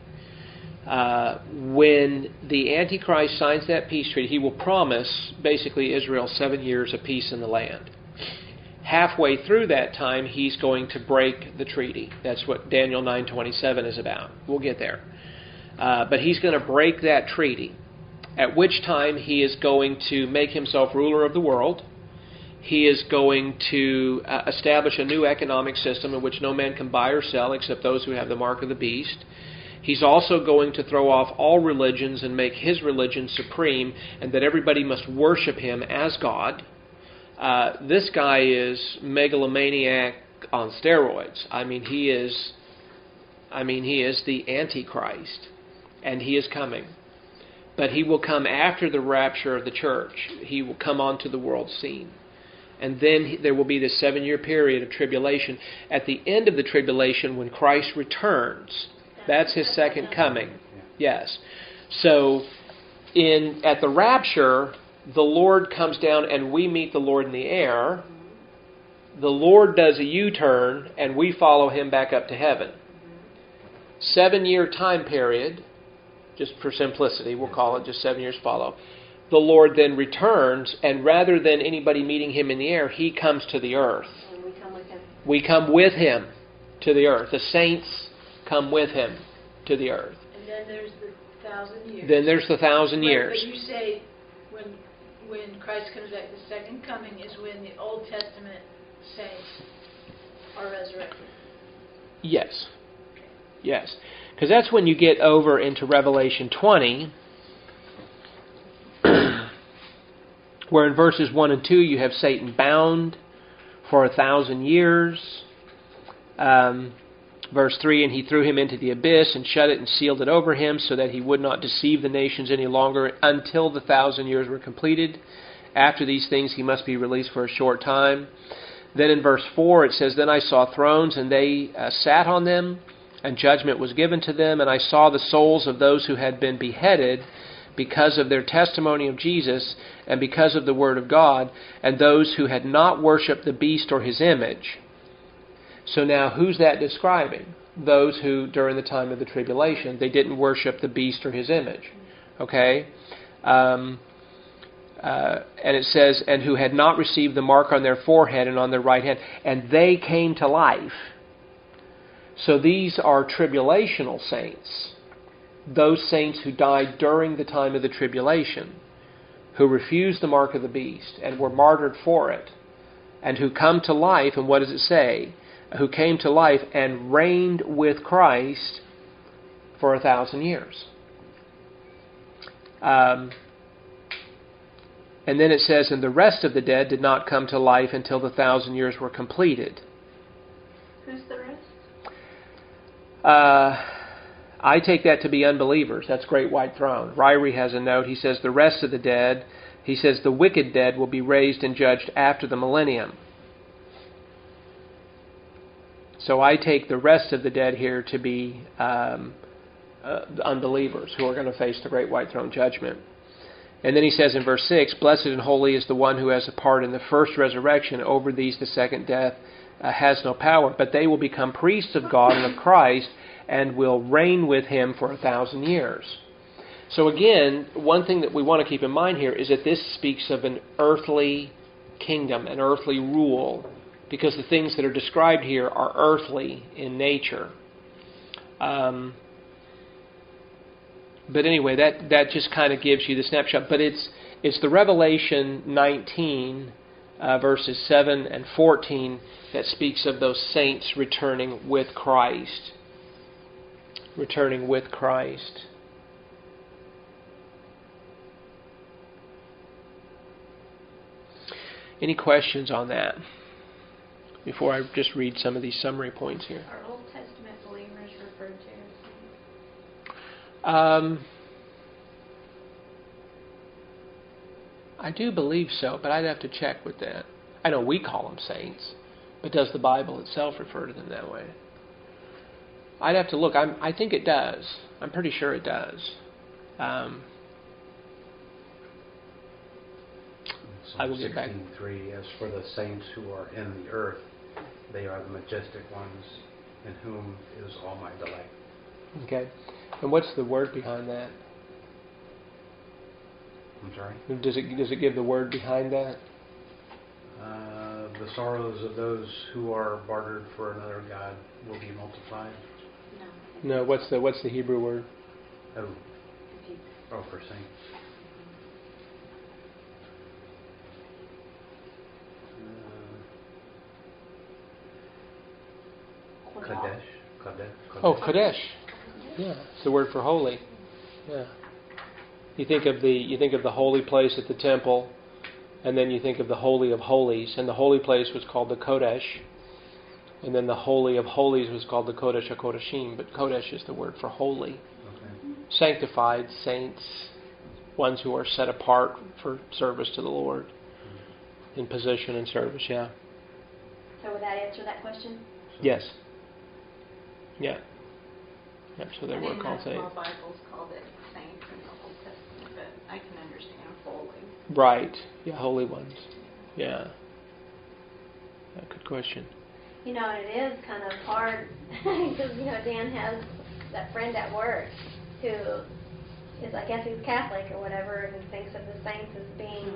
[SPEAKER 1] When the Antichrist signs that peace treaty, he will promise basically Israel 7 years of peace in the land. Halfway through that time, he's going to break the treaty. That's what Daniel 9:27 is about. We'll get there. But he's going to break that treaty, at which time he is going to make himself ruler of the world. He is going to establish a new economic system in which no man can buy or sell except those who have the mark of the beast. He's also going to throw off all religions and make his religion supreme, and that everybody must worship him as God. This guy is megalomaniac on steroids. I mean, he is I mean, he is the Antichrist, and he is coming. But he will come after the rapture of the church. He will come onto the world scene. And then there will be this 7-year period of tribulation. At the end of the tribulation, when Christ returns, that's his second coming. Yes. So, at the rapture, the Lord comes down and we meet the Lord in the air. The Lord does a U-turn and we follow him back up to heaven. 7-year time period, just for simplicity, we'll call it just 7 years follow. The Lord then returns, and rather than anybody meeting him in the air, he comes to the earth.
[SPEAKER 2] And we come with him.
[SPEAKER 1] We come with him to the earth. The saints come with him to the earth.
[SPEAKER 3] And then there's the 1,000 years.
[SPEAKER 1] Then there's the 1,000 years.
[SPEAKER 3] But you say when Christ comes back, the second coming is when the Old Testament saints are resurrected.
[SPEAKER 1] Yes. Yes. Because that's when you get over into Revelation 20, where in verses 1 and 2 you have Satan bound for 1,000 years. Verse 3, and he threw him into the abyss and shut it and sealed it over him so that he would not deceive the nations any longer until the 1,000 years were completed. After these things he must be released for a short time. Then in verse 4 it says, then I saw thrones and they sat on them, and judgment was given to them, and I saw the souls of those who had been beheaded because of their testimony of Jesus and because of the Word of God, and those who had not worshipped the beast or his image. So now, who's that describing? Those who, during the time of the tribulation, they didn't worship the beast or his image. Okay? And it says, and who had not received the mark on their forehead and on their right hand, and they came to life. So these are tribulational saints. Those saints who died during the time of the tribulation, who refused the mark of the beast and were martyred for it, and who come to life, and what does it say? Who came to life and reigned with Christ for 1,000 years. And then it says, and the rest of the dead did not come to life until the 1,000 years were completed.
[SPEAKER 2] Who's the rest?
[SPEAKER 1] I take that to be unbelievers. That's Great White Throne. Ryrie has a note. He says the rest of the dead, he says the wicked dead will be raised and judged after the millennium. So I take the rest of the dead here to be unbelievers who are going to face the Great White Throne judgment. And then he says in verse 6, blessed and holy is the one who has a part in the first resurrection. Over these the second death has no power, but they will become priests of God and of Christ and will reign with him for 1,000 years. So again, one thing that we want to keep in mind here is that this speaks of an earthly kingdom, an earthly rule, because the things that are described here are earthly in nature. But anyway, that just kind of gives you the snapshot. But it's the Revelation 19, verses 7 and 14, that speaks of those saints returning with Christ. Returning with Christ. Any questions on that? Before I just read some of these summary points here.
[SPEAKER 2] Are Old Testament believers referred to as
[SPEAKER 1] I do believe so, but I'd have to check with that. I know we call them saints, but does the Bible itself refer to them that way? I'd have to look. I think it does. I'm pretty sure it does. I will get back.
[SPEAKER 4] 16:3, as for the saints who are in the earth, they are the majestic ones in whom is all my delight.
[SPEAKER 1] Okay. And what's the word behind that?
[SPEAKER 4] I'm sorry?
[SPEAKER 1] Does it give the word behind that?
[SPEAKER 4] The sorrows of those who are bartered for another God will be multiplied.
[SPEAKER 1] No, what's the Hebrew word?
[SPEAKER 4] Oh, for saints. Kadesh.
[SPEAKER 1] Oh, Kadesh. Yeah, it's the word for holy. Yeah. You think of the holy place at the temple, and then you think of the Holy of Holies, and the holy place was called the Kodesh, And then the Holy of Holies was called the Kodesh HaKodeshim, but Kodesh is the word for holy.
[SPEAKER 4] Okay.
[SPEAKER 1] Sanctified, saints, ones who are set apart for service to the Lord, in position and service, yeah.
[SPEAKER 2] So would that answer that question?
[SPEAKER 1] Yes. Yeah. Yeah, so they
[SPEAKER 5] I
[SPEAKER 1] were
[SPEAKER 5] didn't know
[SPEAKER 1] called
[SPEAKER 5] if
[SPEAKER 1] saints.
[SPEAKER 5] more Bibles called it saints in the Old Testament, but I can understand holy.
[SPEAKER 1] Right. Yeah, holy ones. Yeah. Good question.
[SPEAKER 2] You know, it is kind of hard because, Dan has that friend at work who is, I guess he's Catholic or whatever, and thinks of the saints as being,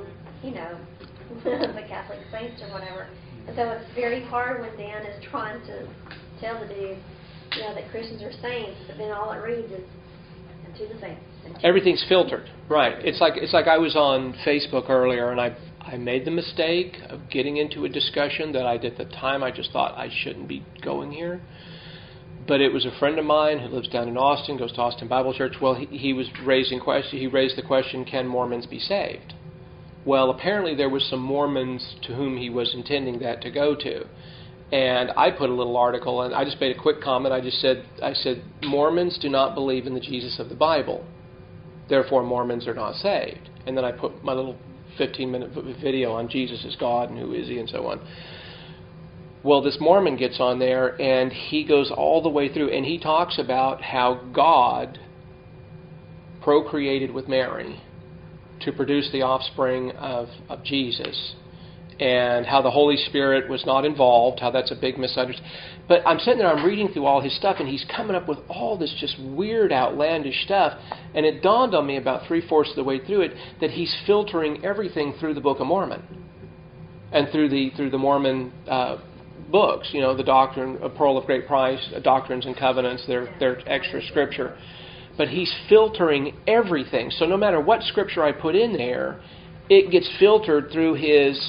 [SPEAKER 2] the Catholic saints or whatever. And so it's very hard when Dan is trying to tell the dude, that Christians are saints, but then all it reads is, and to the saints.
[SPEAKER 1] Everything's filtered. Right. It's like I was on Facebook earlier, and I made the mistake of getting into a discussion that at the time I just thought I shouldn't be going here. But it was a friend of mine who lives down in Austin, goes to Austin Bible Church. Well, he was raising question. He raised the question, can Mormons be saved? Well, apparently there was some Mormons to whom he was intending that to go to. And I put a little article, and I just made a quick comment. I said, Mormons do not believe in the Jesus of the Bible. Therefore, Mormons are not saved. And then I put my little 15-minute video on Jesus is God and who is he and so on. Well, this Mormon gets on there, and he goes all the way through, and he talks about how God procreated with Mary to produce the offspring of Jesus, and how the Holy Spirit was not involved, how that's a big misunderstanding. But I'm sitting there, I'm reading through all his stuff, and he's coming up with all this just weird, outlandish stuff, and it dawned on me about 3/4 of the way through it that he's filtering everything through the Book of Mormon and through the Mormon books, the Doctrine, a Pearl of Great Price, Doctrines and Covenants, they're extra scripture. But he's filtering everything. So no matter what scripture I put in there, it gets filtered through his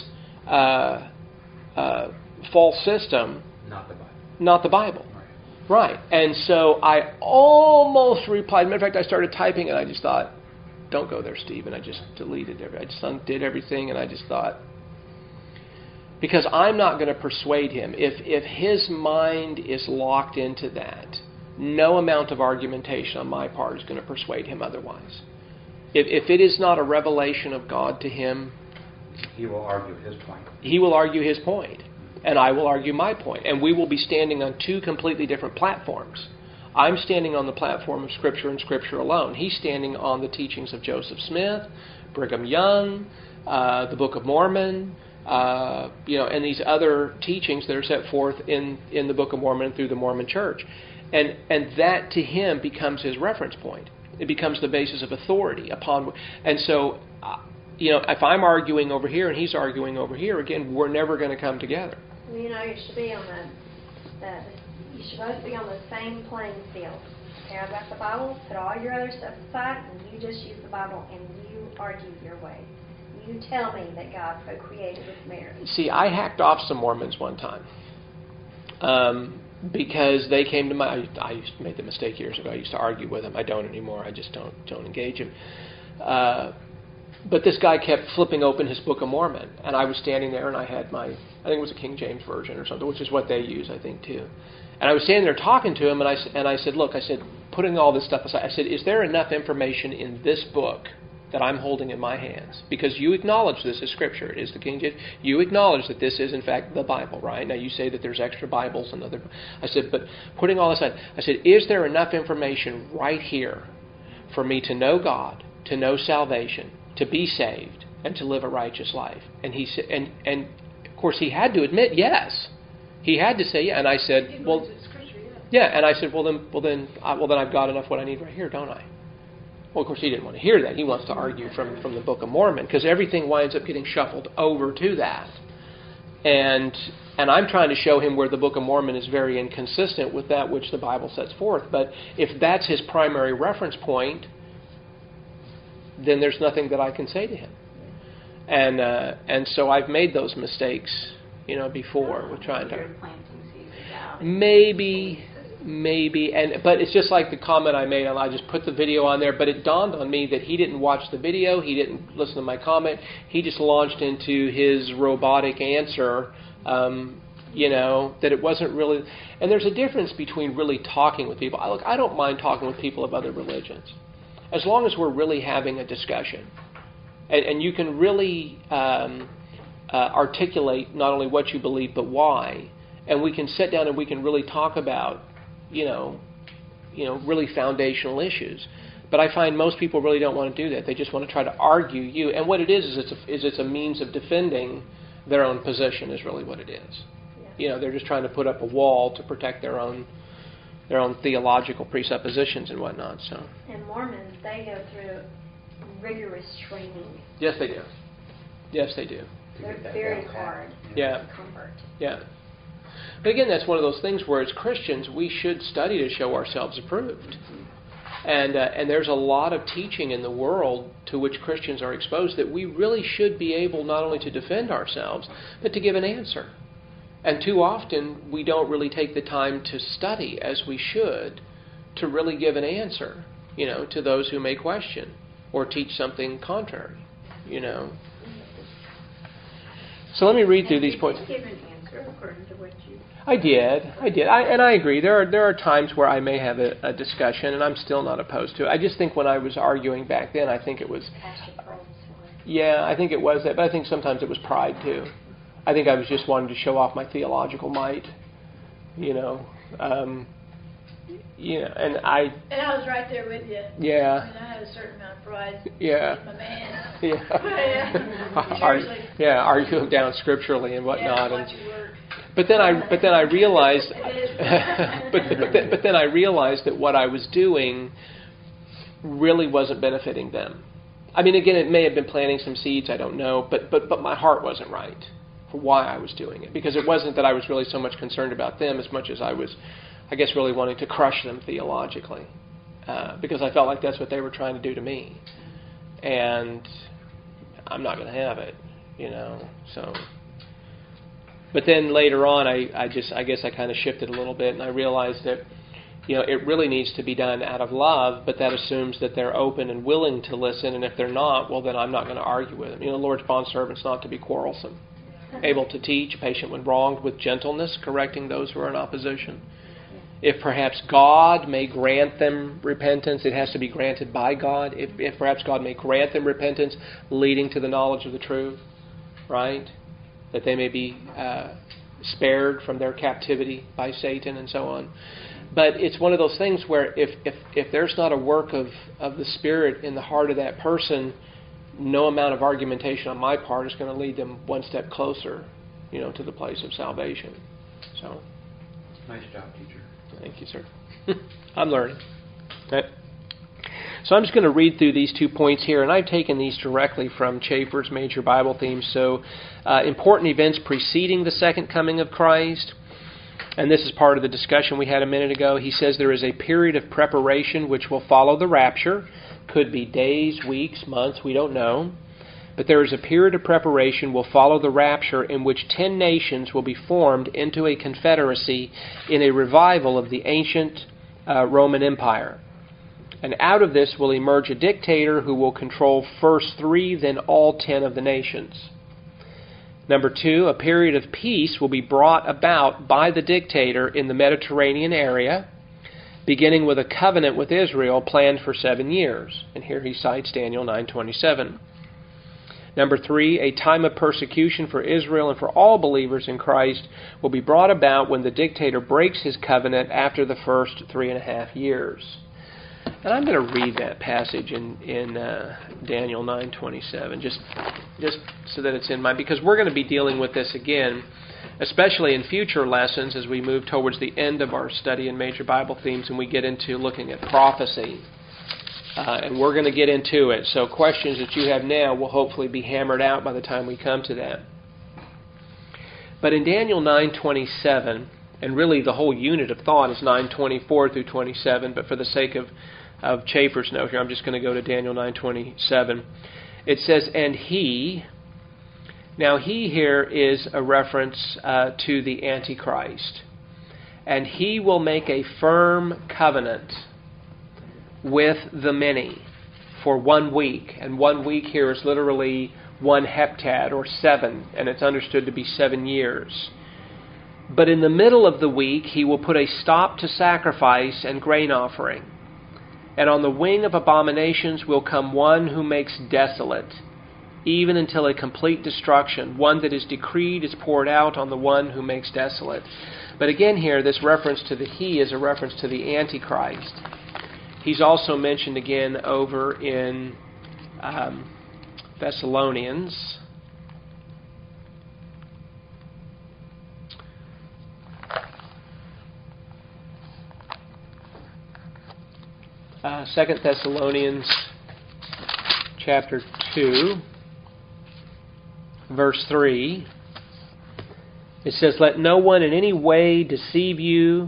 [SPEAKER 1] false system.
[SPEAKER 4] Not the Bible.
[SPEAKER 1] Not the Bible.
[SPEAKER 4] Right.
[SPEAKER 1] Right. And so I almost replied. Matter of fact, I started typing and I just thought, don't go there, Steve. And I just deleted everything. I just undid everything, and I just thought, because I'm not going to persuade him. If his mind is locked into that, no amount of argumentation on my part is going to persuade him otherwise. If it is not a revelation of God to him,
[SPEAKER 4] He will argue his point.
[SPEAKER 1] He will argue his point, and I will argue my point, and we will be standing on two completely different platforms. I'm standing on the platform of Scripture and Scripture alone. He's standing on the teachings of Joseph Smith, Brigham Young, the Book of Mormon, and these other teachings that are set forth in the Book of Mormon and through the Mormon Church. And that to him becomes his reference point. It becomes the basis of authority upon. And so, if I'm arguing over here and he's arguing over here, again, we're never going to come together.
[SPEAKER 2] You should be on you should both be on the same playing field. Okay, I've got the Bible, put all your other stuff aside, and you just use the Bible and you argue your way. You tell me that God procreated with Mary.
[SPEAKER 1] See, I hacked off some Mormons one time. Because they came to I made the mistake years ago. I used to argue with them. I don't anymore. I just don't engage him. But this guy kept flipping open his Book of Mormon, and I was standing there, and I had I think it was a King James version or something, which is what they use, I think, too. And I was standing there talking to him, and I said, look, putting all this stuff aside, I said, is there enough information in this book that I'm holding in my hands? Because you acknowledge this is Scripture. It is the King James. You acknowledge that this is, in fact, the Bible, right? Now, you say that there's extra Bibles and other. I said, but putting all this aside, I said, is there enough information right here for me to know God, to know salvation, to be saved, and to live a righteous life? And he said, and of course, he had to admit yes. He had to say yeah. And I said, well, yeah. And I said, well then I've got enough what I need right here, don't I? Well, of course, he didn't want to hear that. He wants to argue from the Book of Mormon, because everything winds up getting shuffled over to that. And I'm trying to show him where the Book of Mormon is very inconsistent with that which the Bible sets forth. But if that's his primary reference point, then there's nothing that I can say to him. And so I've made those mistakes, before with trying to. Maybe, but it's just like the comment I made. I just put the video on there, but it dawned on me that he didn't watch the video, he didn't listen to my comment, he just launched into his robotic answer, That it wasn't really... And there's a difference between really talking with people. Look, I don't mind talking with people of other religions, as long as we're really having a discussion. And you can really articulate not only what you believe, but why. And we can sit down and we can really talk about, really foundational issues. But I find most people really don't want to do that. They just want to try to argue you. And what it is it's a means of defending their own position is really what it is.
[SPEAKER 2] Yeah.
[SPEAKER 1] They're just trying to put up a wall to protect their own theological presuppositions and whatnot. So.
[SPEAKER 2] And Mormons, they go through rigorous training.
[SPEAKER 1] Yes, they do. Yes, they do.
[SPEAKER 2] They're very hard.
[SPEAKER 1] Yeah.
[SPEAKER 2] To convert.
[SPEAKER 1] Yeah. But again, that's one of those things where as Christians we should study to show ourselves approved. And there's a lot of teaching in the world to which Christians are exposed that we really should be able not only to defend ourselves, but to give an answer. And too often we don't really take the time to study as we should to really give an answer, to those who may question or teach something contrary, So let me read through these points.
[SPEAKER 5] Give an answer according to what you...
[SPEAKER 1] I did. And I agree. There are times where I may have a discussion, and I'm still not opposed to it. I just think when I was arguing back then, I think it was... Yeah, I think it was that, but I think sometimes it was pride too. I think I was just wanting to show off my theological might, and I...
[SPEAKER 3] And I was right there with you.
[SPEAKER 1] Yeah.
[SPEAKER 3] And I had a certain amount of pride.
[SPEAKER 1] Yeah.
[SPEAKER 3] My man.
[SPEAKER 1] Yeah. Arguing down scripturally and whatnot.
[SPEAKER 3] Yeah, watch you work.
[SPEAKER 1] But then I realized, but then I realized that what I was doing really wasn't benefiting them. I mean, again, it may have been planting some seeds, I don't know, but my heart wasn't right for why I was doing it, because it wasn't that I was really so much concerned about them as much as I was, I guess, really wanting to crush them theologically, because I felt like that's what they were trying to do to me, and I'm not going to have it, so. But then later on, I guess I kind of shifted a little bit, and I realized that, it really needs to be done out of love, but that assumes that they're open and willing to listen, and if they're not, well, then I'm not going to argue with them. The Lord's bondservant's not to be quarrelsome, able to teach, patient when wronged, with gentleness, correcting those who are in opposition. If perhaps God may grant them repentance, it has to be granted by God. If perhaps God may grant them repentance, leading to the knowledge of the truth, right? That they may be spared from their captivity by Satan and so on. But it's one of those things where if there's not a work of the Spirit in the heart of that person, no amount of argumentation on my part is going to lead them one step closer, to the place of salvation. So,
[SPEAKER 4] nice job, teacher.
[SPEAKER 1] Thank you, sir. I'm learning. Okay. So I'm just going to read through these 2 points here, and I've taken these directly from Chafer's Major Bible Themes. So, important events preceding the second coming of Christ. And this is part of the discussion we had a minute ago. He says there is a period of preparation which will follow the rapture. Could be days, weeks, months, we don't know. But there is a period of preparation will follow the rapture in which 10 nations will be formed into a confederacy in a revival of the ancient Roman Empire. And out of this will emerge a dictator who will control first 3, then all 10 of the nations. Number 2, a period of peace will be brought about by the dictator in the Mediterranean area, beginning with a covenant with Israel planned for 7 years. And here he cites Daniel 9:27. Number 3, a time of persecution for Israel and for all believers in Christ will be brought about when the dictator breaks his covenant after the first 3.5 years. And I'm going to read that passage in Daniel 9:27, just so that it's in mind, because we're going to be dealing with this again, especially in future lessons as we move towards the end of our study in Major Bible Themes and we get into looking at prophecy. And we're going to get into it. So questions that you have now will hopefully be hammered out by the time we come to that. But in Daniel 9:27, and really the whole unit of thought is 9:24 through 27, but for the sake of Chafer's note here, I'm just going to go to Daniel 9:27. It says, and he... Now he here is a reference to the Antichrist. And he will make a firm covenant with the many for 1 week. And 1 week here is literally 1 heptad or 7, and it's understood to be 7 years. But in the middle of the week he will put a stop to sacrifice and grain offering. And on the wing of abominations will come one who makes desolate, even until a complete destruction. One that is decreed is poured out on the one who makes desolate. But again here, this reference to the he is a reference to the Antichrist. He's also mentioned again over in Thessalonians. 2 Thessalonians chapter 2, verse 3. It says, "Let no one in any way deceive you,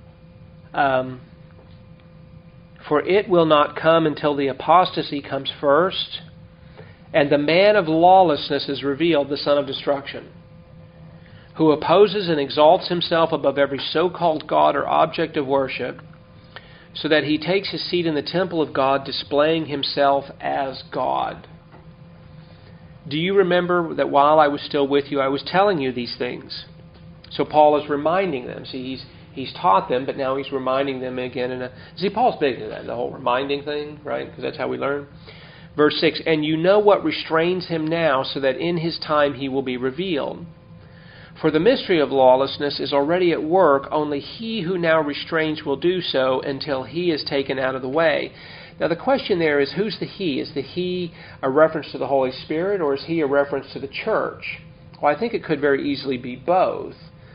[SPEAKER 1] for it will not come until the apostasy comes first, and the man of lawlessness is revealed, the son of destruction, who opposes and exalts himself above every so-called God or object of worship, so that he takes his seat in the temple of God, displaying himself as God. Do you remember that while I was still with you, I was telling you these things?" So Paul is reminding them. See, he's taught them, but now he's reminding them again. See, Paul's big into that, the whole reminding thing, right? Because that's how we learn. Verse 6, "And you know what restrains him now, so that in his time he will be revealed. For the mystery of lawlessness is already at work, only he who now restrains will do so until he is taken out of the way." Now the question there is, who's the he? Is the he a reference to the Holy Spirit, or is he a reference to the church? Well, I think it could very easily be both.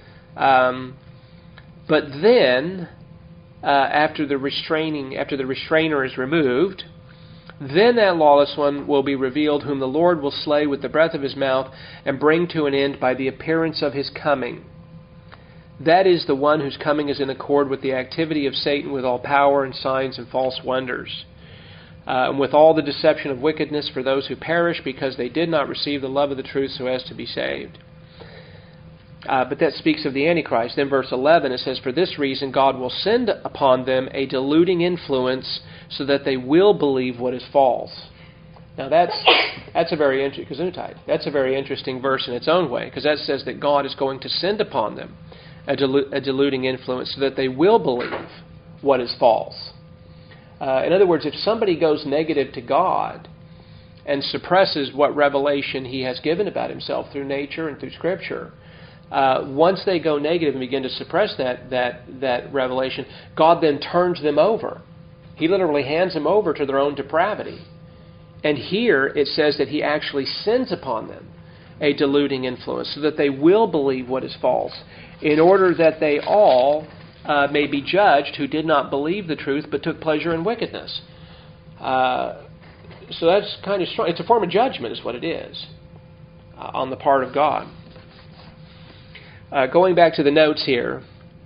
[SPEAKER 1] But then, after the restrainer is removed, then that lawless one will be revealed, whom the Lord will slay with the breath of his mouth and bring to an end by the appearance of his coming. That is the one whose coming is in accord with the activity of Satan, with all power and signs and false wonders, and with all the deception of wickedness for those who perish, because they did not receive the love of the truth so as to be saved. But that speaks of the Antichrist. Then verse 11, it says, "For this reason God will send upon them a deluding influence, so that they will believe what is false." Now that's a very interesting, that's a very interesting verse in its own way, because that says that God is going to send upon them a deluding influence, so that they will believe what is false. In other words, if somebody goes negative to God and suppresses what revelation he has given about himself through nature and through Scripture, once they go negative and begin to suppress that revelation, God then turns them over. He literally hands them over to their own depravity. And here it says that he actually sends upon them a deluding influence, so that they will believe what is false, in order that they all may be judged who did not believe the truth but took pleasure in wickedness. So that's kind of strong. It's a form of judgment is what it is on the part of God. Going back to the notes here,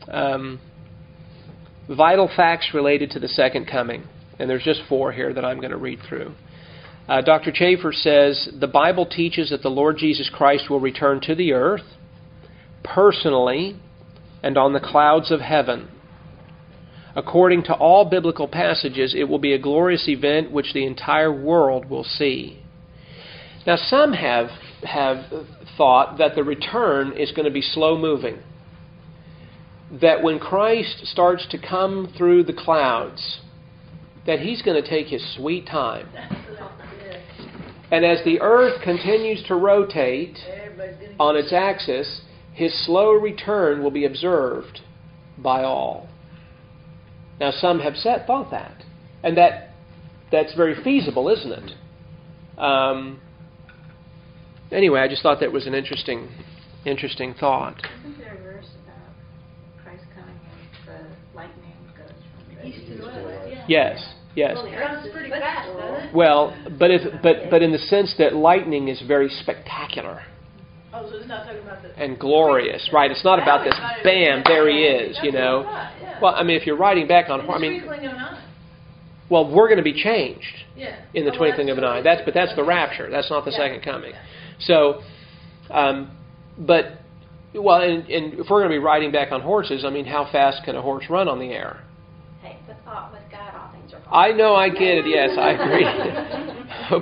[SPEAKER 1] vital facts related to the second coming. And there's just 4 here that I'm going to read through. Dr. Chafer says, "The Bible teaches that the Lord Jesus Christ will return to the earth, personally, and on the clouds of heaven. According to all biblical passages, it will be a glorious event which the entire world will see." Now, some have thought that the return is going to be slow-moving. That when Christ starts to come through the clouds, that he's going to take his sweet time. And as the earth continues to rotate on its axis, his slow return will be observed by all. Now, some have thought that. And that's very feasible, isn't it? Anyway, I just thought that was an interesting thought.
[SPEAKER 5] Isn't there a verse about Christ coming and the lightning goes from the
[SPEAKER 3] East to west.
[SPEAKER 1] Yes.
[SPEAKER 3] Well, it comes pretty fast, doesn't it?
[SPEAKER 1] Well, but in the sense that lightning is very spectacular
[SPEAKER 3] Oh, so it's not talking about the...
[SPEAKER 1] and glorious, right? It's not about this, bam, there he is, you know. Well, I mean, if you're riding back on, well, we're going to be changed in the twinkling of an eye. But that's the rapture. That's not the second coming. So, and if we're going to be riding back on horses, I mean, how fast can a horse run on the air?
[SPEAKER 2] Hey, with God, all things are possible.
[SPEAKER 1] I know, I get it. Yes, I agree.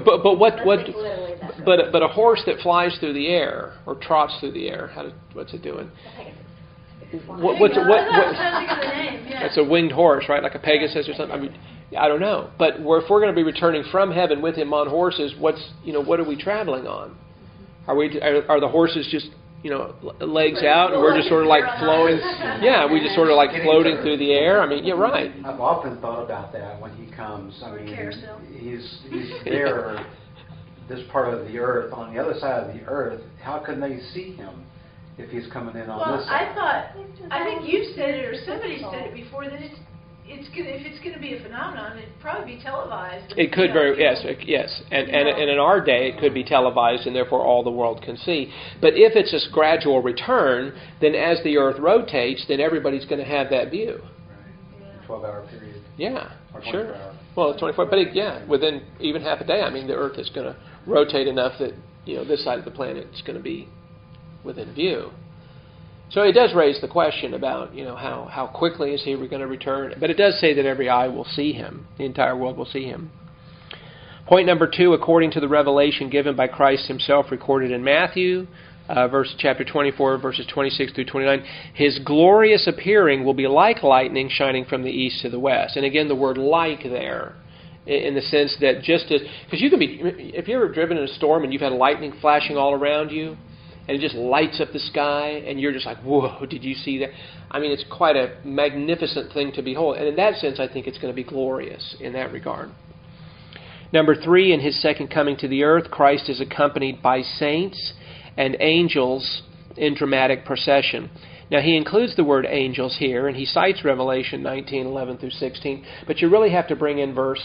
[SPEAKER 1] but a horse that flies through the air or trots through the air, what's it doing? What's
[SPEAKER 3] I was trying to think of the name. Yeah.
[SPEAKER 1] That's a winged horse, right? Like a Pegasus or something. I mean, I don't know. But if we're going to be returning from heaven with Him on horses, what are we traveling on? Are the horses just legs out and we're just sort of like flowing? Yeah, we just sort of like floating through the air. I mean, yeah, right.
[SPEAKER 4] I've often thought about that when He comes. I mean, He's there, this part of the earth. On the other side of the earth, how can they see Him if He's coming in on this side?
[SPEAKER 3] I think you said it or somebody said it before that if it's going to be a phenomenon, it'd probably be televised.
[SPEAKER 1] It could yes, and in our day it could be televised, and therefore all the world can see. But if it's a gradual return, then as the earth rotates, then everybody's going to have that view.
[SPEAKER 4] Right. 12-hour period.
[SPEAKER 1] Yeah,
[SPEAKER 4] or
[SPEAKER 1] sure.
[SPEAKER 4] Hours.
[SPEAKER 1] Well, 24, but within even half a day. I mean, the earth is going to rotate enough that this side of the planet is going to be within view. So it does raise the question about, how quickly is He going to return? But it does say that every eye will see Him. The entire world will see Him. Point number 2, according to the revelation given by Christ Himself recorded in Matthew, chapter 24, verses 26 through 29, His glorious appearing will be like lightning shining from the east to the west. And again, the word like there, in the sense that just as... Because you can be... If you've ever driven in a storm and you've had lightning flashing all around you, and it just lights up the sky, and you're just like, whoa, did you see that? I mean, it's quite a magnificent thing to behold. And in that sense, I think it's going to be glorious in that regard. Number 3, in His second coming to the earth, Christ is accompanied by saints and angels in dramatic procession. Now, he includes the word angels here, and he cites Revelation 19:11 through 16, but you really have to bring in verse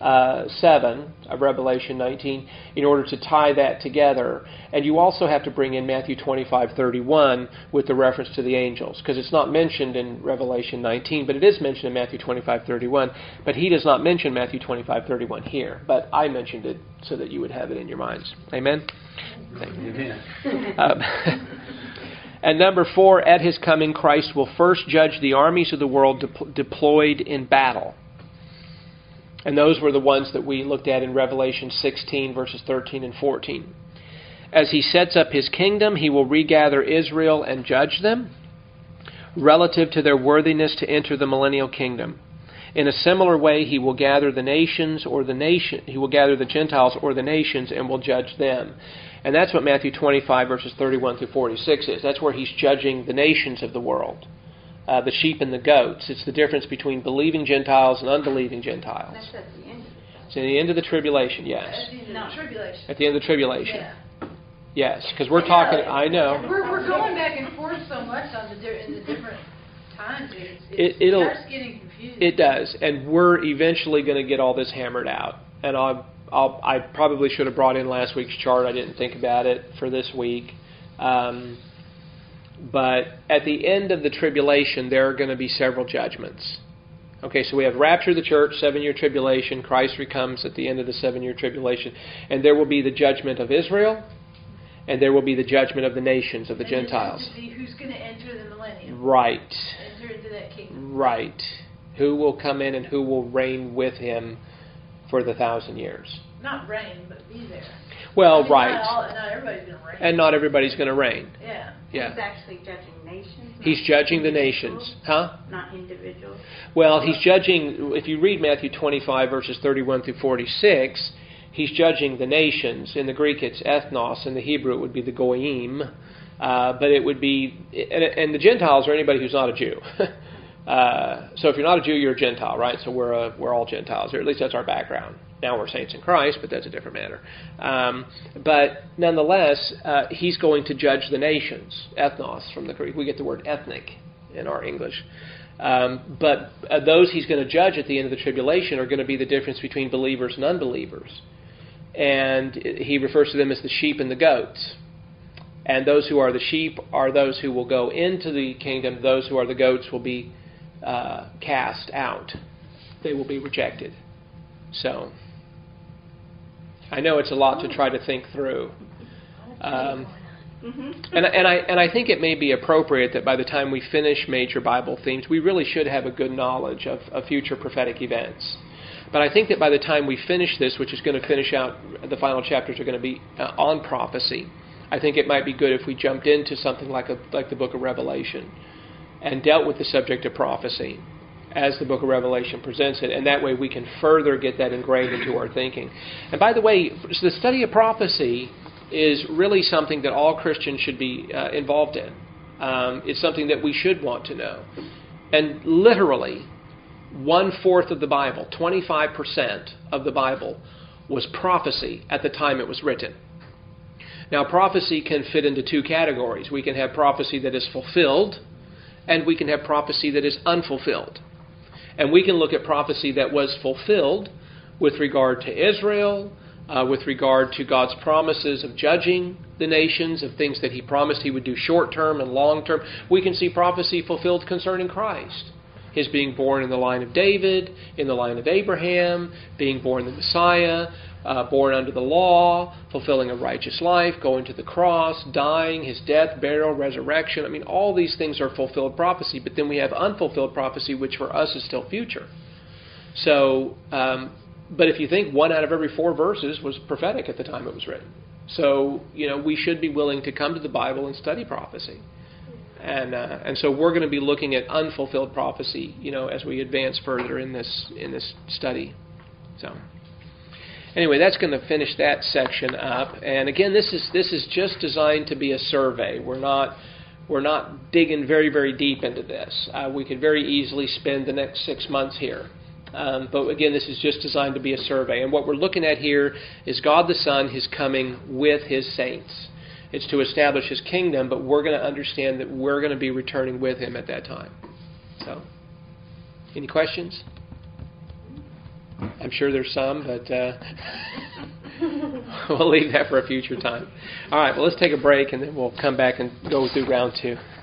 [SPEAKER 1] 7 of Revelation 19 in order to tie that together. And you also have to bring in Matthew 25:31 with the reference to the angels, because it's not mentioned in Revelation 19, but it is mentioned in Matthew 25:31. But he does not mention Matthew 25:31 here. But I mentioned it so that you would have it in your minds. Amen?
[SPEAKER 4] Amen.
[SPEAKER 1] And number 4, at His coming, Christ will first judge the armies of the world deployed in battle. And those were the ones that we looked at in Revelation 16, verses 13 and 14. As He sets up His kingdom, He will regather Israel and judge them relative to their worthiness to enter the millennial kingdom. In a similar way, He will gather the nations He will gather the Gentiles or the nations and will judge them. And that's what Matthew 25, verses 31 through 46 is. That's where He's judging the nations of the world. The sheep and the goats. It's the difference between believing Gentiles and unbelieving Gentiles.
[SPEAKER 5] That's at the end of it.
[SPEAKER 1] It's at the end of the tribulation, yes.
[SPEAKER 3] At the end of the tribulation.
[SPEAKER 1] At the end of the tribulation.
[SPEAKER 3] Yeah.
[SPEAKER 1] Yes, because we're talking, I know.
[SPEAKER 3] We're going back and forth so much on in the different times. It starts getting confusing.
[SPEAKER 1] It does, and we're eventually going to get all this hammered out. And I probably should have brought in last week's chart. I didn't think about it for this week. But at the end of the tribulation, there are going to be several judgments. Okay, so we have rapture of the church, 7-year tribulation. Christ comes at the end of the 7-year tribulation. And there will be the judgment of Israel, and there will be the judgment of the nations, of the Gentiles.
[SPEAKER 3] Who's going to enter the millennium?
[SPEAKER 1] Right.
[SPEAKER 3] Enter into that kingdom.
[SPEAKER 1] Right. Who will come in and who will reign with Him for the 1,000 years.
[SPEAKER 3] Not reign, but be there.
[SPEAKER 1] Well, right.
[SPEAKER 3] Not everybody's going to reign.
[SPEAKER 1] And not everybody's going to reign.
[SPEAKER 3] Yeah.
[SPEAKER 1] Yeah.
[SPEAKER 5] He's actually judging nations.
[SPEAKER 1] He's judging the nations. Huh?
[SPEAKER 5] Not individuals.
[SPEAKER 1] Well, He's judging, if you read Matthew 25, verses 31 through 46, He's judging the nations. In the Greek, it's ethnos. In the Hebrew, it would be the goyim. But it would be, and the Gentiles are anybody who's not a Jew. So if you're not a Jew, you're a Gentile, right? So we're all Gentiles, or at least that's our background. Now we're saints in Christ, but that's a different matter. But nonetheless, He's going to judge the nations, ethnos from the Greek. We get the word ethnic in our English. But those He's going to judge at the end of the tribulation are going to be the difference between believers and unbelievers. And He refers to them as the sheep and the goats. And those who are the sheep are those who will go into the kingdom. Those who are the goats will be cast out. They will be rejected. So, I know it's a lot to try to think through. And I think it may be appropriate that by the time we finish major Bible themes, we really should have a good knowledge of future prophetic events. But I think that by the time we finish this, which is going to finish out, the final chapters are going to be on prophecy. I think it might be good if we jumped into something like the book of Revelation, and dealt with the subject of prophecy as the book of Revelation presents it, and that way we can further get that ingrained into our thinking. And by the way, the study of prophecy is really something that all Christians should be involved in. It's something that we should want to know. And literally, 1/4 of the Bible, 25% of the Bible, was prophecy at the time it was written. Now, prophecy can fit into two categories. We can have prophecy that is fulfilled, and we can have prophecy that is unfulfilled. And we can look at prophecy that was fulfilled with regard to Israel, with regard to God's promises of judging the nations, of things that He promised He would do short-term and long-term. We can see prophecy fulfilled concerning Christ. His being born in the line of David, in the line of Abraham, being born the Messiah, born under the law, fulfilling a righteous life, going to the cross, dying, His death, burial, resurrection. I mean, all these things are fulfilled prophecy, but then we have unfulfilled prophecy, which for us is still future. So, but if you think 1 out of every 4 verses was prophetic at the time it was written. So, we should be willing to come to the Bible and study prophecy. And so we're going to be looking at unfulfilled prophecy, as we advance further in this study. So, anyway, that's going to finish that section up. And again, this is just designed to be a survey. We're not digging very, very deep into this. We could very easily spend the next 6 months here. But again, this is just designed to be a survey. And what we're looking at here is God the Son, His coming with His saints. It's to establish His kingdom, but we're going to understand that we're going to be returning with Him at that time. So, any questions? I'm sure there's some, but we'll leave that for a future time. All right, well, let's take a break, and then we'll come back and go through round 2.